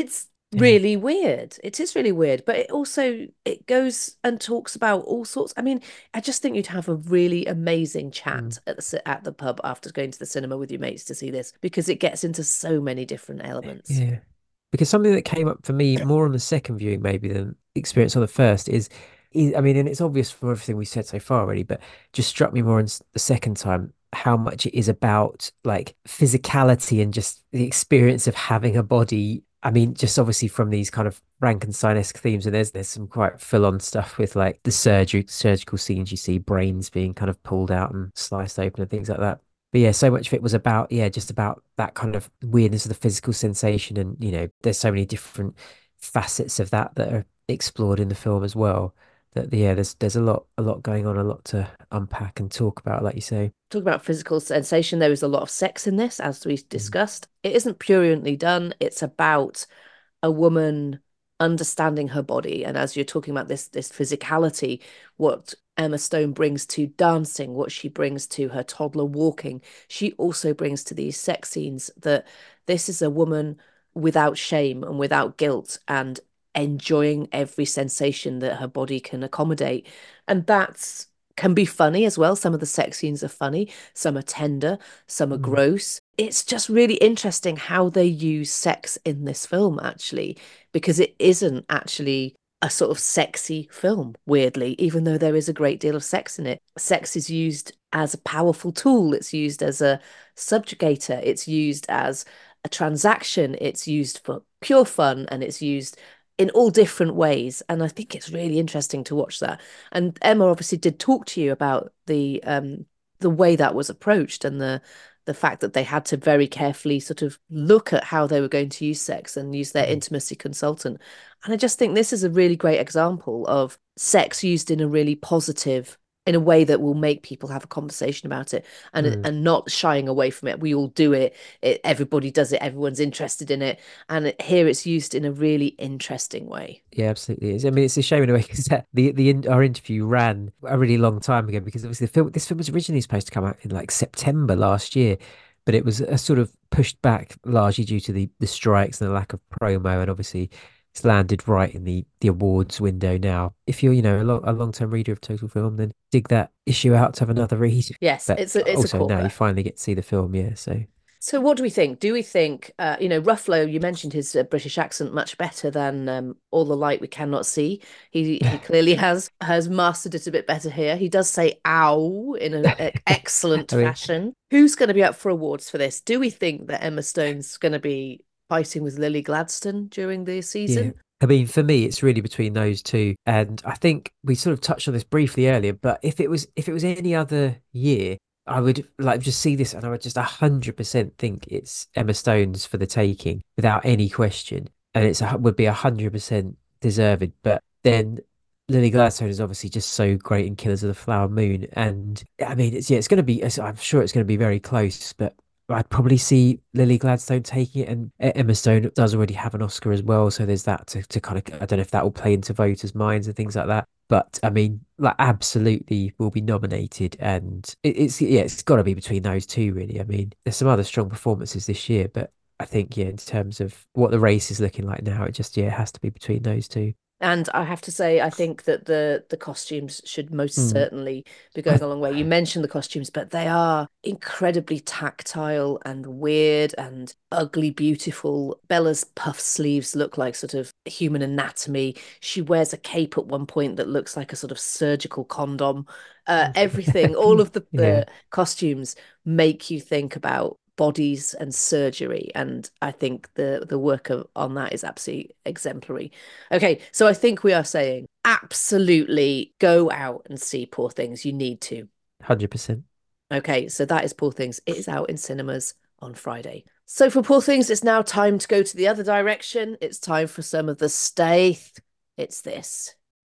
really weird. It is really weird, but it also it goes and talks about all sorts. I mean, I just think you'd have a really amazing chat Mm. at the at the pub after going to the cinema with your mates to see this, because it gets into so many different elements. Yeah. Because something that came up for me more on the second viewing maybe than experience on the first is, is I mean, and it's obvious from everything we said so far already, but just struck me more on s- the second time how much it is about like physicality and just the experience of having a body. I mean, just obviously from these kind of Frankenstein-esque themes, and there's there's some quite full-on stuff with like the surgery surgical scenes you see, brains being kind of pulled out and sliced open and things like that. But yeah, so much of it was about, yeah, just about that kind of weirdness of the physical sensation. And, you know, there's so many different facets of that that are explored in the film as well. That, yeah, there's there's a lot a lot going on, a lot to unpack and talk about, like you say. Talking about physical sensation, there is a lot of sex in this, as we discussed. It isn't pruriently done. It's about a woman understanding her body, and as you're talking about this this physicality, what Emma Stone brings to dancing, what she brings to her toddler walking, she also brings to these sex scenes. That this is a woman without shame and without guilt, and enjoying every sensation that her body can accommodate. And that's can be funny as well. Some of the sex scenes are funny, some are tender, some are Mm. gross. It's just really interesting how they use sex in this film, actually, because it isn't actually a sort of sexy film, weirdly, even though there is a great deal of sex in it. Sex is used as a powerful tool, it's used as a subjugator, it's used as a transaction, it's used for pure fun, and it's used in all different ways. And I think it's really interesting to watch that. And Emma obviously did talk to you about the um the way that was approached, and the the fact that they had to very carefully sort of look at how they were going to use sex and use their intimacy consultant. And I just think this is a really great example of sex used in a really positive, in a way that will make people have a conversation about it, and Mm. and not shying away from it. We all do it. it everybody does it. Everyone's interested in it. And it, here it's used in a really interesting way. Yeah, absolutely. It's- I mean, it's a shame in a way because the the in, our interview ran a really long time ago, because obviously the film this film was originally supposed to come out in like September last year, but it was a sort of pushed back largely due to the the strikes and the lack of promo, and obviously it's landed right in the the awards window now. If you're, you know, a, long, a long-term reader of Total Film, then dig that issue out to have another read. Yes, But it's a, it's also a now corker. you finally get to see the film, yeah. So So what do we think? Do we think, uh, you know, Ruffalo, you mentioned his uh, British accent much better than um, All the Light We Cannot See. He he clearly has has mastered it a bit better here. He does say ow in an excellent I mean- fashion. Who's going to be up for awards for this? Do we think that Emma Stone's going to be fighting with Lily Gladstone during the season? yeah. I mean, for me, it's really between those two, and I think we sort of touched on this briefly earlier. But if it was if it was any other year, I would like just see this, and I would just a hundred percent think it's Emma Stone's for the taking without any question, and it's a, would be a hundred percent deserved. But then Lily Gladstone is obviously just so great in Killers of the Flower Moon, and I mean, it's yeah, it's going to be. I'm sure it's going to be very close, but I'd probably see Lily Gladstone taking it, and Emma Stone does already have an Oscar as well, so there's that to, to kind of, I don't know if that will play into voters' minds and things like that. But I mean, like, absolutely will be nominated, and it, it's yeah, it's got to be between those two, really. I mean, there's some other strong performances this year, but I think yeah, in terms of what the race is looking like now, it just yeah, it has to be between those two. And I have to say, I think that the the costumes should most Mm. certainly be going a long way. You mentioned the costumes, but they are incredibly tactile and weird and ugly, beautiful. Bella's puff sleeves look like sort of human anatomy. She wears a cape at one point that looks like a sort of surgical condom. Uh, everything, all of the, the Yeah. costumes make you think about bodies and surgery, and I think the the work of, on that is absolutely exemplary. Okay, so I think we are saying absolutely go out and see Poor Things. You need to. one hundred percent. Okay, so that is Poor Things. It is out in cinemas on Friday. So for Poor Things, it's now time to go to the other direction. It's time for some of the Staith. It's this.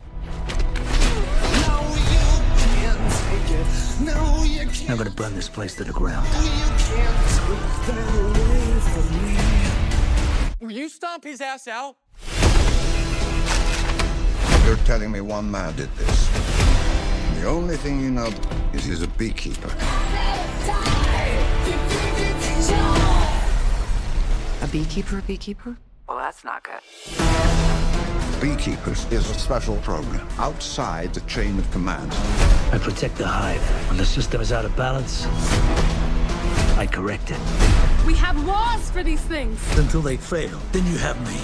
I'm gonna burn this place to the ground. Will you stomp his ass out? You're telling me one man did this. The only thing you know is he's a beekeeper. A beekeeper, a beekeeper? Well, that's not good. Beekeepers is a special program outside the chain of command. I protect the hive. When the system is out of balance, I correct it. We have laws for these things. Until they fail, then you have me.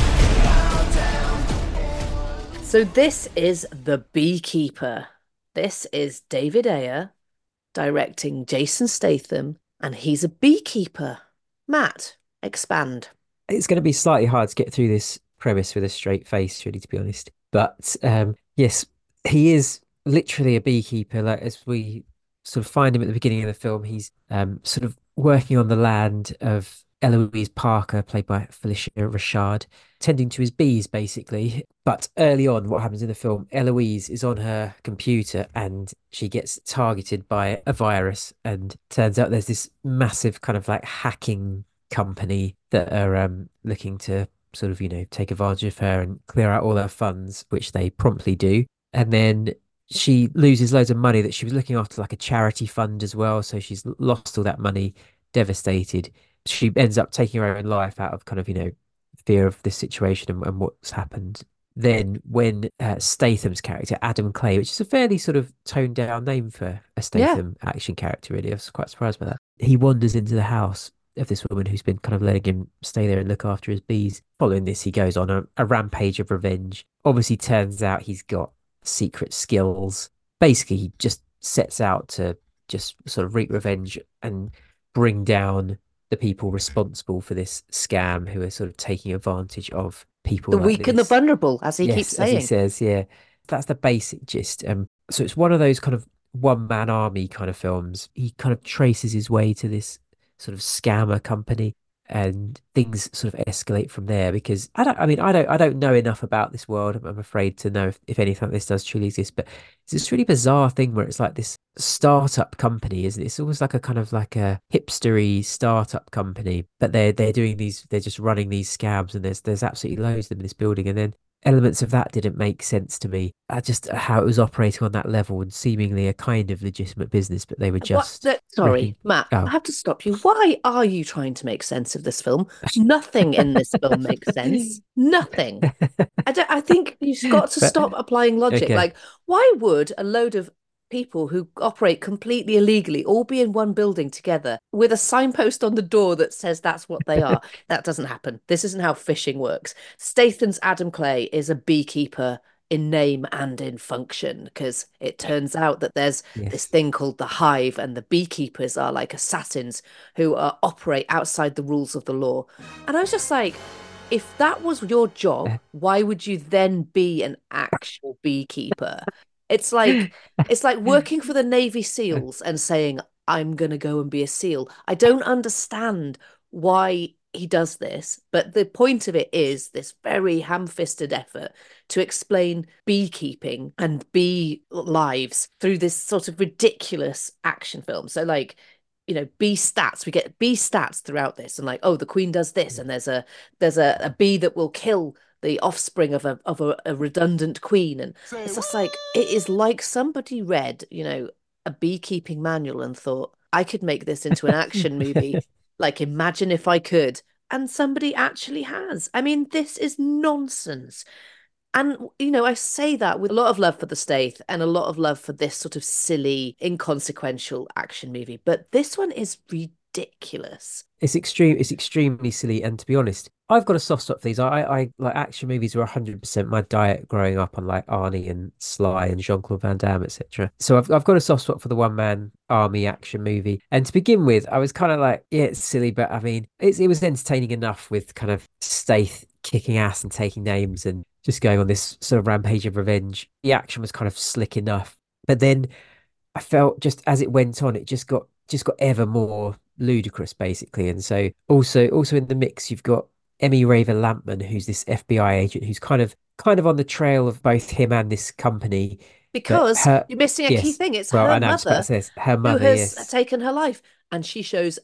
So this is The Beekeeper. This is David Ayer directing Jason Statham, and he's a beekeeper. Matt, expand. It's going to be slightly hard to get through this premise with a straight face, really, to be honest. But um, yes, he is literally a beekeeper. Like, as we sort of find him at the beginning of the film, he's um, sort of working on the land of Eloise Parker, played by Felicia Rashad, tending to his bees, basically. But early on, what happens in the film, Eloise is on her computer and she gets targeted by a virus. And turns out there's this massive kind of like hacking company that are um, looking to sort of, you know, take advantage of her and clear out all her funds, which they promptly do. And then she loses loads of money that she was looking after, like a charity fund as well. So she's lost all that money, devastated. She ends up taking her own life out of kind of, you know, fear of this situation and, and what's happened. Then when uh, Statham's character, Adam Clay, which is a fairly sort of toned down name for a Statham yeah. action character, really. I was quite surprised by that. He wanders into the house of this woman who's been kind of letting him stay there and look after his bees. Following this, he goes on a, a rampage of revenge. Obviously, turns out he's got secret skills. Basically, he just sets out to just sort of wreak revenge and bring down the people responsible for this scam who are sort of taking advantage of people. The like weak this. and the vulnerable, as he yes, keeps saying. As he says, yeah. That's the basic gist. Um, so it's one of those kind of one-man army kind of films. He kind of traces his way to this sort of scammer company and things sort of escalate from there, because I don't I mean I don't I don't know enough about this world. I'm, I'm afraid to know if, if anything like this does truly exist, but it's this really bizarre thing where it's like this startup company, isn't it? It's almost like a kind of like a hipstery startup company, but they're they're doing these they're just running these scams, and there's there's absolutely loads of them in this building. And then elements of that didn't make sense to me. I just how it was operating on that level and seemingly a kind of legitimate business, but they were just what, the, sorry ripping... Matt, oh. I have to stop you. Why are you trying to make sense of this film? Nothing in this film makes sense. Nothing. I don't I think you've got to but, stop applying logic. okay. Like, why would a load of people who operate completely illegally all be in one building together with a signpost on the door that says that's what they are? That doesn't happen. This isn't how phishing works. Statham's Adam Clay is a beekeeper in name and in function, because it turns out that there's yes. this thing called the Hive, and the beekeepers are like assassins who uh, operate outside the rules of the law. And I was just like, if that was your job, why would you then be an actual beekeeper? It's like it's like working for the Navy SEALs and saying, I'm going to go and be a SEAL. I don't understand why he does this, but the point of it is this very ham-fisted effort to explain beekeeping and bee lives through this sort of ridiculous action film. So like, you know, bee stats, we get bee stats throughout this, and like, oh, the queen does this, and there's a there's a, a bee that will kill the offspring of a of a, a redundant queen. And Say it's just what? Like, it is like somebody read, you know, a beekeeping manual and thought, I could make this into an action movie. Like, imagine if I could. And somebody actually has. I mean, this is nonsense. And, you know, I say that with a lot of love for the Stath and a lot of love for this sort of silly, inconsequential action movie. But this one is ridiculous. It's extreme. It's extremely silly. And to be honest, I've got a soft spot for these. I, I like action movies were one hundred percent my diet growing up on like Arnie and Sly and Jean-Claude Van Damme, et cetera. So I've I've got a soft spot for the one-man army action movie. And to begin with, I was kind of like, yeah, it's silly, but I mean, it's, it was entertaining enough with kind of Stath kicking ass and taking names and just going on this sort of rampage of revenge. The action was kind of slick enough. But then I felt just as it went on, it just got just got ever more ludicrous, basically. And so also also in the mix, you've got Emmy Raver Lampman, who's this F B I agent who's kind of kind of on the trail of both him and this company. Because her, you're missing a yes, key thing. It's well, her I know, mother, says, her mother who has yes. taken her life. And she shows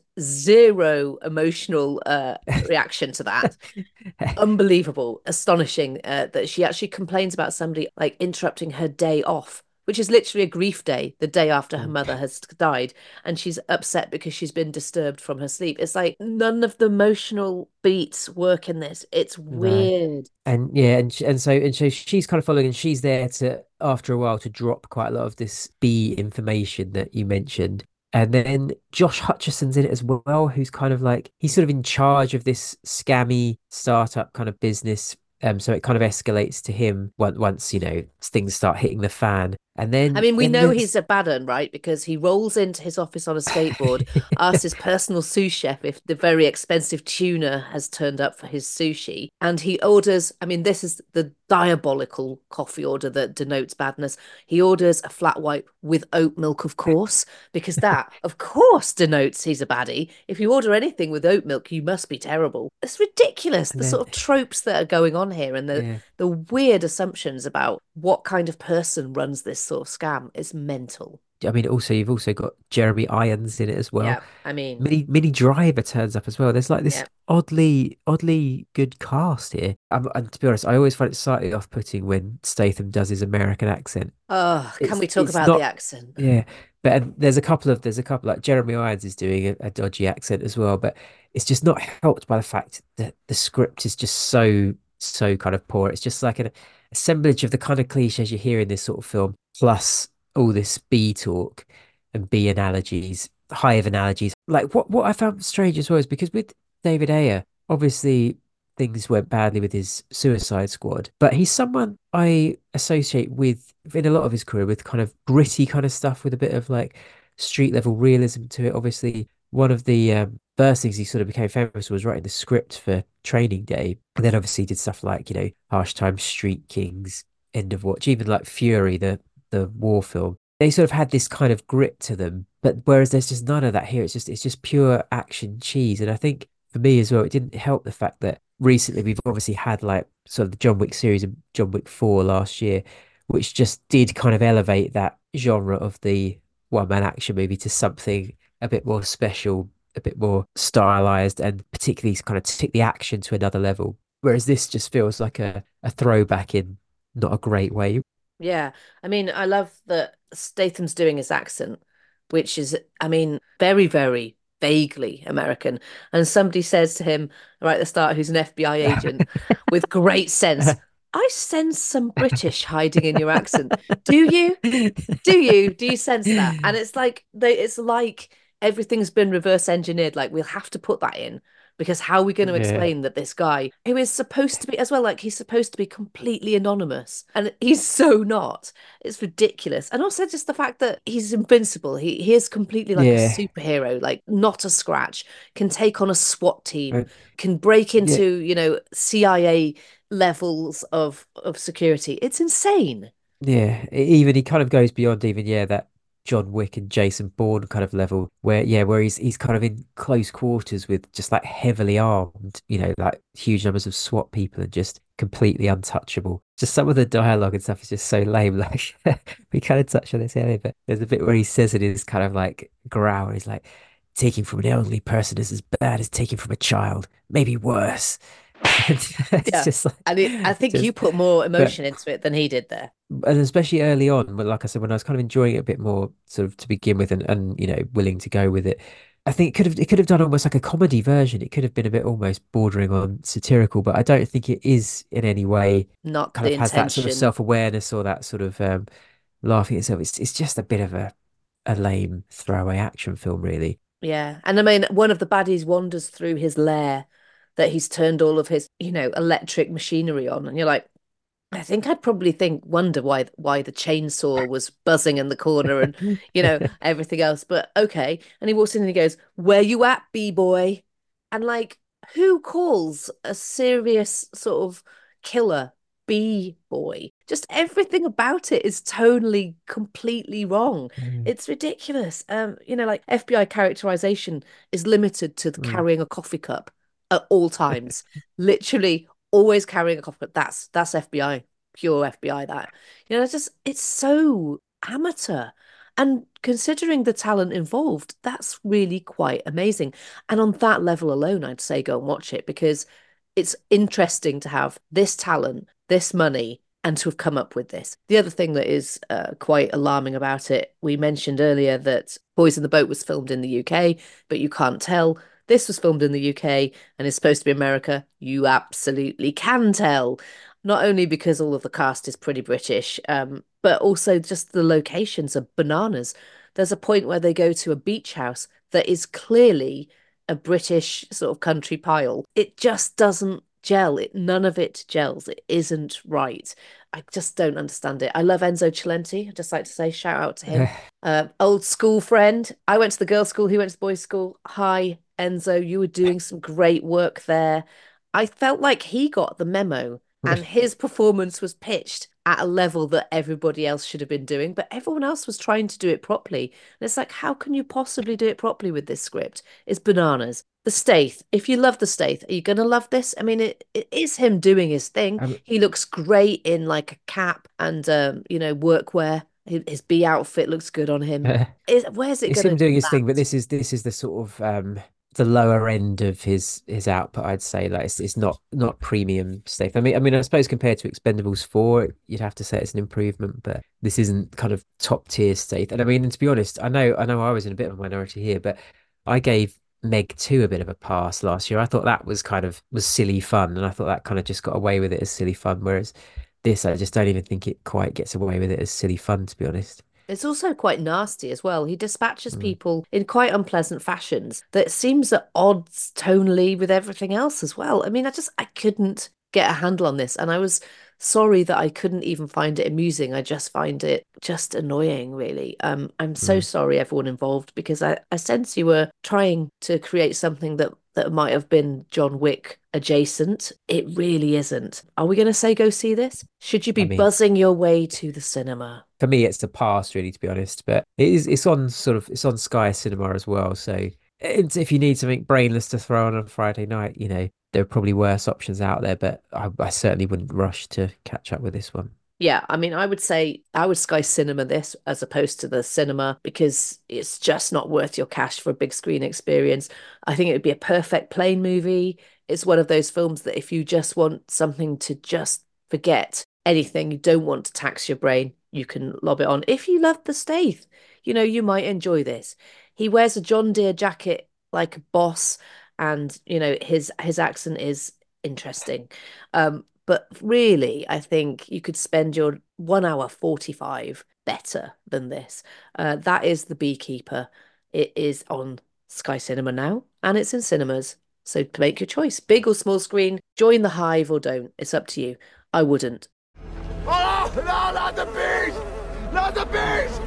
zero emotional uh, reaction to that. Unbelievable, astonishing uh, that she actually complains about somebody like interrupting her day off, which is literally a grief day, the day after her mother has died, and she's upset because she's been disturbed from her sleep. It's like none of the emotional beats work in this. It's weird. No. And yeah, and and so and so she's kind of following, and she's there to, after a while, to drop quite a lot of this B information that you mentioned. And then Josh Hutcherson's in it as well, who's kind of like, he's sort of in charge of this scammy startup kind of business. Um, so it kind of escalates to him once, once you know, things start hitting the fan. And then, I mean, we then know there's- he's a bad un, right? Because he rolls into his office on a skateboard, asks his personal sous chef if the very expensive tuna has turned up for his sushi. And he orders, I mean, this is the diabolical coffee order that denotes badness. He orders a flat white with oat milk, of course, because that, of course, denotes he's a baddie. If you order anything with oat milk, you must be terrible. It's ridiculous, the then- sort of tropes that are going on here and the, Yeah. the weird assumptions about what kind of person runs this sort of scam is mental. I mean, also you've also got Jeremy Irons in it as well. Yeah, I mean, Mini Mini Driver turns up as well. There's like this Yeah. oddly oddly good cast here. Um, and to be honest, I always find it slightly off-putting when Statham does his American accent. oh, can It's- we talk it's about not- the accent? Yeah, but um, there's a couple of there's a couple like Jeremy Irons is doing a, a dodgy accent as well, but it's just not helped by the fact that the script is just so so kind of poor. It's just like an assemblage of the kind of cliches you hear in this sort of film, plus all this B talk and B analogies, hive analogies. Like what what I found strange as well is because with David Ayer, obviously things went badly with his Suicide Squad, but he's someone I associate with in a lot of his career with kind of gritty kind of stuff with a bit of like street level realism to it. Obviously, one of the um, first things he sort of became famous for was writing the script for Training Day, and then obviously he did stuff like, you know, Harsh Times, Street Kings, End of Watch, even like Fury, the the war film. They sort of had this kind of grit to them, but whereas there's just none of that here. It's just it's just pure action cheese, and I think for me as well, it didn't help the fact that recently we've obviously had like sort of the John Wick series and John Wick four last year, which just did kind of elevate that genre of the one-man action movie to something a bit more special, a bit more stylized, and particularly kind of take the action to another level. Whereas this just feels like a, a throwback in not a great way. Yeah, I mean, I love that Statham's doing his accent, which is, I mean, very, very vaguely American. And somebody says to him right at the start, who's an F B I agent with great sense, I sense some British hiding in your accent. Do you? Do you? Do you sense that? And it's like they, it's like everything's been reverse engineered. Like we'll have to put that in because how are we going to Yeah. explain that this guy who is supposed to be as well, like he's supposed to be completely anonymous and he's so not. It's ridiculous. And also just the fact that he's invincible. He he is completely like Yeah. a superhero, like not a scratch, can take on a SWAT team, Right. can break into, you know, C I A levels of of security. It's insane. Yeah, e- even he kind of goes beyond even yeah that John Wick and Jason Bourne kind of level where yeah where he's he's kind of in close quarters with just like heavily armed, you know, like huge numbers of SWAT people and just completely untouchable. Just some of the dialogue and stuff is just so lame. Like we kind of touched on this earlier, but there's a bit where he says it is kind of like growl. He's like, taking from an elderly person is as bad as taking from a child, maybe worse. it's Yeah. just like, And it, I think just- you put more but- emotion into it than he did there. and especially early on, when, like I said, when I was kind of enjoying it a bit more, sort of to begin with, and, and you know, willing to go with it, I think it could have it could have done almost like a comedy version. It could have been a bit almost bordering on satirical, but I don't think it is in any way Not kind the of has that sort of intention. self-awareness or that sort of um, laughing at itself. It's it's just a bit of a a lame throwaway action film, really. Yeah. And I mean, one of the baddies wanders through his lair that he's turned all of his, you know, electric machinery on. And you're like, I think I'd probably think, wonder why why the chainsaw was buzzing in the corner and, you know, everything else. But okay. And he walks in and he goes, where you at, B-boy? And like, who calls a serious sort of killer B-boy? Just everything about it is tonally completely wrong. It's ridiculous. Um, you know, like F B I characterization is limited to the Mm. carrying a coffee cup at all times. Literally always carrying a coffee cup. That's that's F B I, pure F B I that. You know, it's just it's so amateur. And considering the talent involved, that's really quite amazing. And on that level alone, I'd say go and watch it because it's interesting to have this talent, this money, and to have come up with this. The other thing that is uh, quite alarming about it, we mentioned earlier that Boys in the Boat was filmed in the U K, but you can't tell. This was filmed in the U K and is supposed to be America. You absolutely can tell. Not only because all of the cast is pretty British, um, but also just the locations are bananas. There's a point where they go to a beach house that is clearly a British sort of country pile. It just doesn't gel. It none of it gels. It isn't right. I just don't understand it. I love Enzo Cilenti. I'd just like to say shout out to him. uh, old school friend. I went to the girls' school. He went to the boys' school. Hi, Enzo. You were doing some great work there. I felt like he got the memo and his performance was pitched at a level that everybody else should have been doing, but everyone else was trying to do it properly. And it's like, how can you possibly do it properly with this script? It's bananas. The Staith, if you love the Staith, are you going to love this? I mean, it, it is him doing his thing. Um, he looks great in like a cap and, um, you know, workwear. His B outfit looks good on him. Uh, is, where's it going to It's him doing his land? thing, but this is this is the sort of um, the lower end of his his output. I'd say like it's, it's not not premium stuff. I mean, I mean, I suppose compared to Expendables four, you'd have to say it's an improvement, but this isn't kind of top tier stuff. And I mean, and to be honest, I know I know I was in a bit of a minority here, but I gave Meg two a bit of a pass last year. I thought that was kind of was silly fun, and I thought that kind of just got away with it as silly fun, whereas this, I just don't even think it quite gets away with it as silly fun, to be honest. It's also quite nasty as well. He dispatches mm. people in quite unpleasant fashions that seems at odds tonally with everything else as well. I mean, I just, I couldn't get a handle on this. And I was sorry that I couldn't even find it amusing. I just find it just annoying, really. Um, I'm so mm. sorry, everyone involved, because I, I sense you were trying to create something that, that might have been John Wick adjacent. It really isn't. Are we going to say go see this? Should you be I mean, buzzing your way to the cinema? For me, it's a pass, really, to be honest. But it is, it's on sort of, it's on Sky Cinema as well. So it's, if you need something brainless to throw on on Friday night, you know, there are probably worse options out there, but I, I certainly wouldn't rush to catch up with this one. Yeah, I mean, I would say I would Sky Cinema this as opposed to the cinema because it's just not worth your cash for a big screen experience. I think it would be a perfect plane movie. It's one of those films that if you just want something to just forget anything, you don't want to tax your brain, you can lob it on. If you love the Staith, you know, you might enjoy this. He wears a John Deere jacket like a boss, and, you know, his his accent is interesting. Um, But really, I think you could spend your one hour forty-five better than this. Uh, that is The Beekeeper. It is on Sky Cinema now, and it's in cinemas. So make your choice. Big or small screen, join the hive or don't. It's up to you. I wouldn't. Oh, no, not the bees! Not the bees!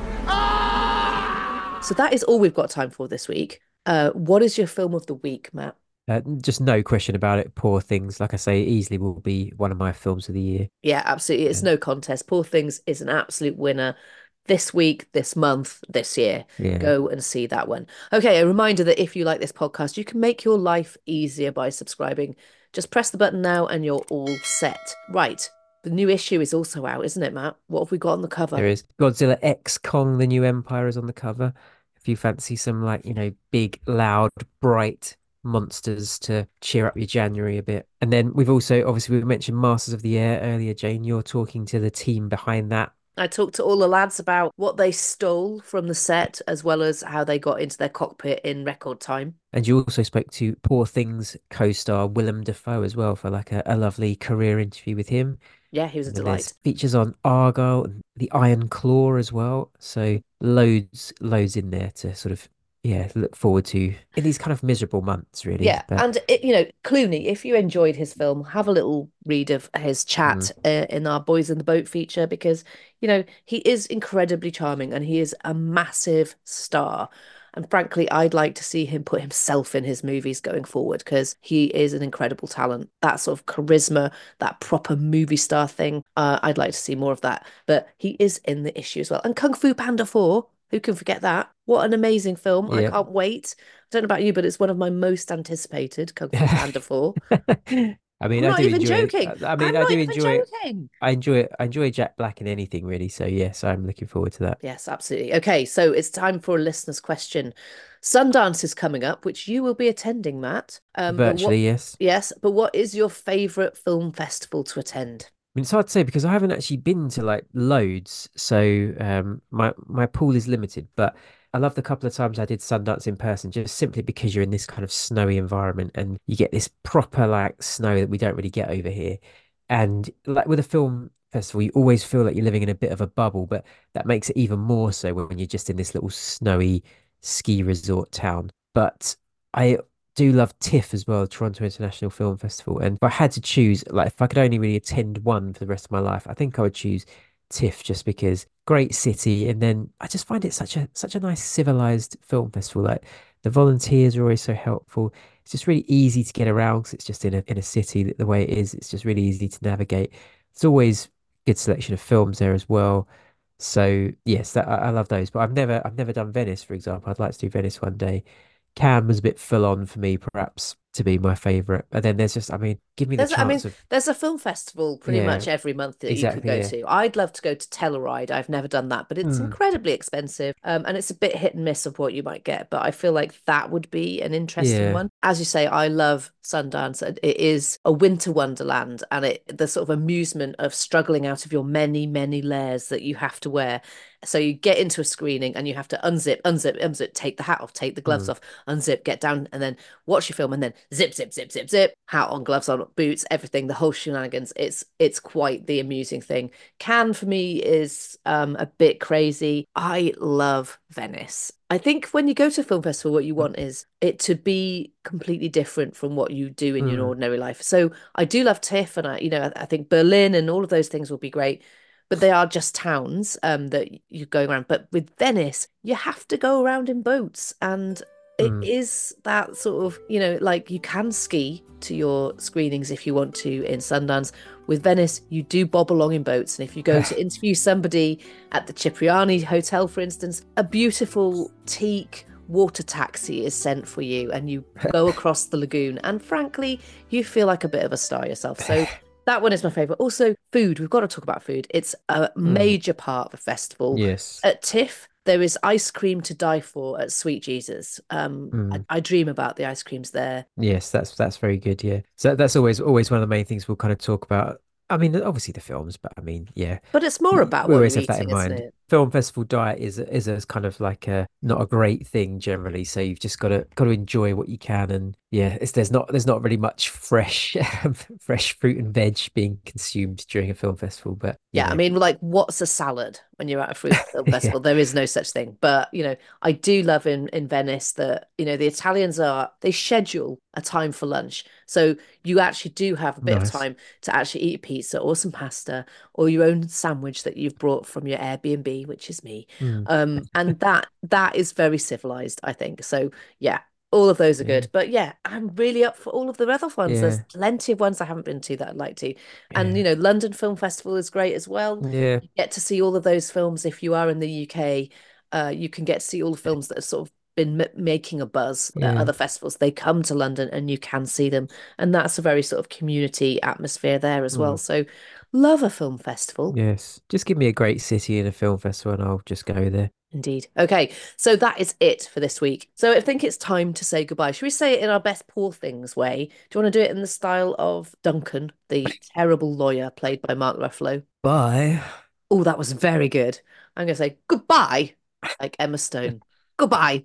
Ah! So that is all we've got time for this week. Uh, what is your film of the week, Matt? Uh, just no question about it. Poor Things, like I say, easily will be one of my films of the year. Yeah, absolutely. It's yeah. no contest. Poor Things is an absolute winner this week, this month, this year. Yeah. Go and see that one. Okay, a reminder that if you like this podcast, you can make your life easier by subscribing. Just press the button now and you're all set. Right. The new issue is also out, isn't it, Matt? What have we got on the cover? There is. Godzilla X Kong, The New Empire is on the cover. If you fancy some, like, you know, big, loud, bright monsters to cheer up your January a bit. And then we've also, obviously, we mentioned Masters of the Air earlier, Jane. You're talking to the team behind that. I talked to all the lads about what they stole from the set, as well as how they got into their cockpit in record time. And you also spoke to Poor Things co-star Willem Dafoe as well for like a, a lovely career interview with him. Yeah, he was a delight. Features on Argyle and The Iron Claw as well. So loads, loads in there to sort of, yeah, look forward to in these kind of miserable months, really. Yeah, but... and, it, you know, Clooney, if you enjoyed his film, have a little read of his chat mm. uh, in our Boys in the Boat feature because, you know, he is incredibly charming and he is a massive star. And frankly, I'd like to see him put himself in his movies going forward because he is an incredible talent. That sort of charisma, that proper movie star thing, uh, I'd like to see more of that. But he is in the issue as well. And Kung Fu Panda four, who can forget that? What an amazing film. Yeah. I can't wait. I don't know about you, but it's one of my most anticipated, Kung Fu Panda four. I mean, I'm I not do even enjoy joking. It. I mean, I'm I do not enjoy even it. Joking. I enjoy it. I enjoy Jack Black in anything, really. So yes, I'm looking forward to that. Yes, absolutely. Okay, so it's time for a listener's question. Sundance is coming up, which you will be attending, Matt. Um, Virtually, what, yes. Yes, but what is your favourite film festival to attend? mean, it's hard to say because I haven't actually been to like loads, so um, my my pool is limited. But I love the couple of times I did Sundance in person, just simply because you're in this kind of snowy environment and you get this proper like snow that we don't really get over here. And like with a film festival, you always feel like you're living in a bit of a bubble, but that makes it even more so when you're just in this little snowy ski resort town. But I do love TIFF as well, Toronto International Film Festival. And if I had to choose, like if I could only really attend one for the rest of my life, I think I would choose TIFF just because great city. And then I just find it such a such a nice civilized film festival. Like the volunteers are always so helpful. It's just really easy to get around because it's just in a in a city the way it is. It's just really easy to navigate. It's always good selection of films there as well. So yes, that I, I love those. But I've never I've never done Venice, for example. I'd like to do Venice one day. Cannes was a bit full on for me, perhaps to be my favorite. And then there's just, I mean, give me the There's, chance I mean, of. there's a film festival pretty Yeah, much every month that you could exactly, go yeah. to. I'd love to go to Telluride. I've never done that, but it's Mm. incredibly expensive. Um, and it's a bit hit and miss of what you might get. But I feel like that would be an interesting Yeah. one. As you say, I love Sundance. It it is a winter wonderland, and it the sort of amusement of struggling out of your many, many layers that you have to wear. So you get into a screening and you have to unzip, unzip, unzip, take the hat off, take the gloves Mm. off, unzip, get down, and then watch your film, and then zip, zip, zip, zip, zip, hat on, gloves on, boots, everything, the whole shenanigans. It's it's quite the amusing thing. Cannes for me is um a bit crazy. I love Venice. I think when you go to a film festival, what you want is it to be completely different from what you do in your Mm. ordinary life. So I do love TIFF, and I, you know, I, I think Berlin and all of those things will be great. But they are just towns um that you're going around. But with Venice, you have to go around in boats, and it Mm. is that sort of, you know, like you can ski to your screenings if you want to in Sundance. With Venice, you do bob along in boats. And if you go to interview somebody at the Cipriani Hotel, for instance, a beautiful teak water taxi is sent for you and you go across the lagoon. And frankly, you feel like a bit of a star yourself. So that one is my favorite. Also, food. We've got to talk about food. It's a major part of the festival. Yes. At TIFF, there is ice cream to die for at Sweet Jesus. Um, Mm. I, I dream about the ice creams there. Yes, that's that's very good. Yeah. So that's always always one of the main things we'll kind of talk about. I mean, obviously the films, but I mean, yeah. But it's more about We what always you're have that in eating, isn't mind. it? Film festival diet is is a kind of like a not a great thing generally. So you've just got to got to enjoy what you can, and yeah, it's there's not there's not really much fresh fresh fruit and veg being consumed during a film festival. But you Yeah, I know. mean, like, what's a salad when you're at a fruit film festival? There is no such thing. But, you know, I do love in, in Venice that, you know, the Italians are, they schedule a time for lunch. So you actually do have a bit Nice. of time to actually eat a pizza or some pasta or your own sandwich that you've brought from your Airbnb, which is me. Mm. Um, and that that is very civilized, I think. So, yeah. All of those are Yeah. good. But yeah, I'm really up for all of the other ones. There's Yeah. plenty of ones I haven't been to that I'd like to. And, you know, London Film Festival is great as well. Yeah. You get to see all of those films if you are in the U K. Uh, you can get to see all the films that have sort of been m making a buzz at Yeah. other festivals. They come to London and you can see them. And that's a very sort of community atmosphere there as well. Mm. So love a film festival. Yes. Just give me a great city and a film festival and I'll just go there. Indeed. Okay, so that is it for this week. So I think it's time to say goodbye. Should we say it in our best poor things way? Do you want to do it in the style of Duncan, the terrible lawyer played by Mark Ruffalo? Bye. Oh, that was very good. I'm going to say goodbye, like Emma Stone. Goodbye.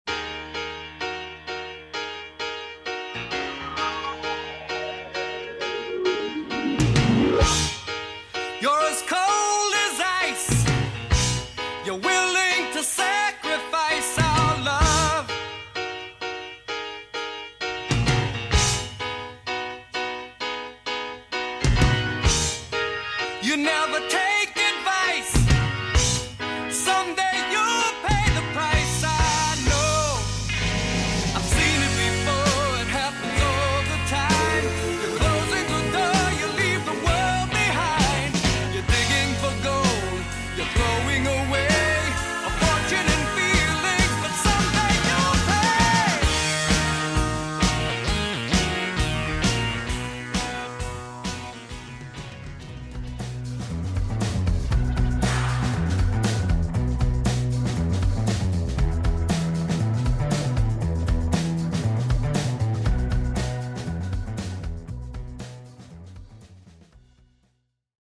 You're as cold as ice. You're willing to sacrifice our love. You never tell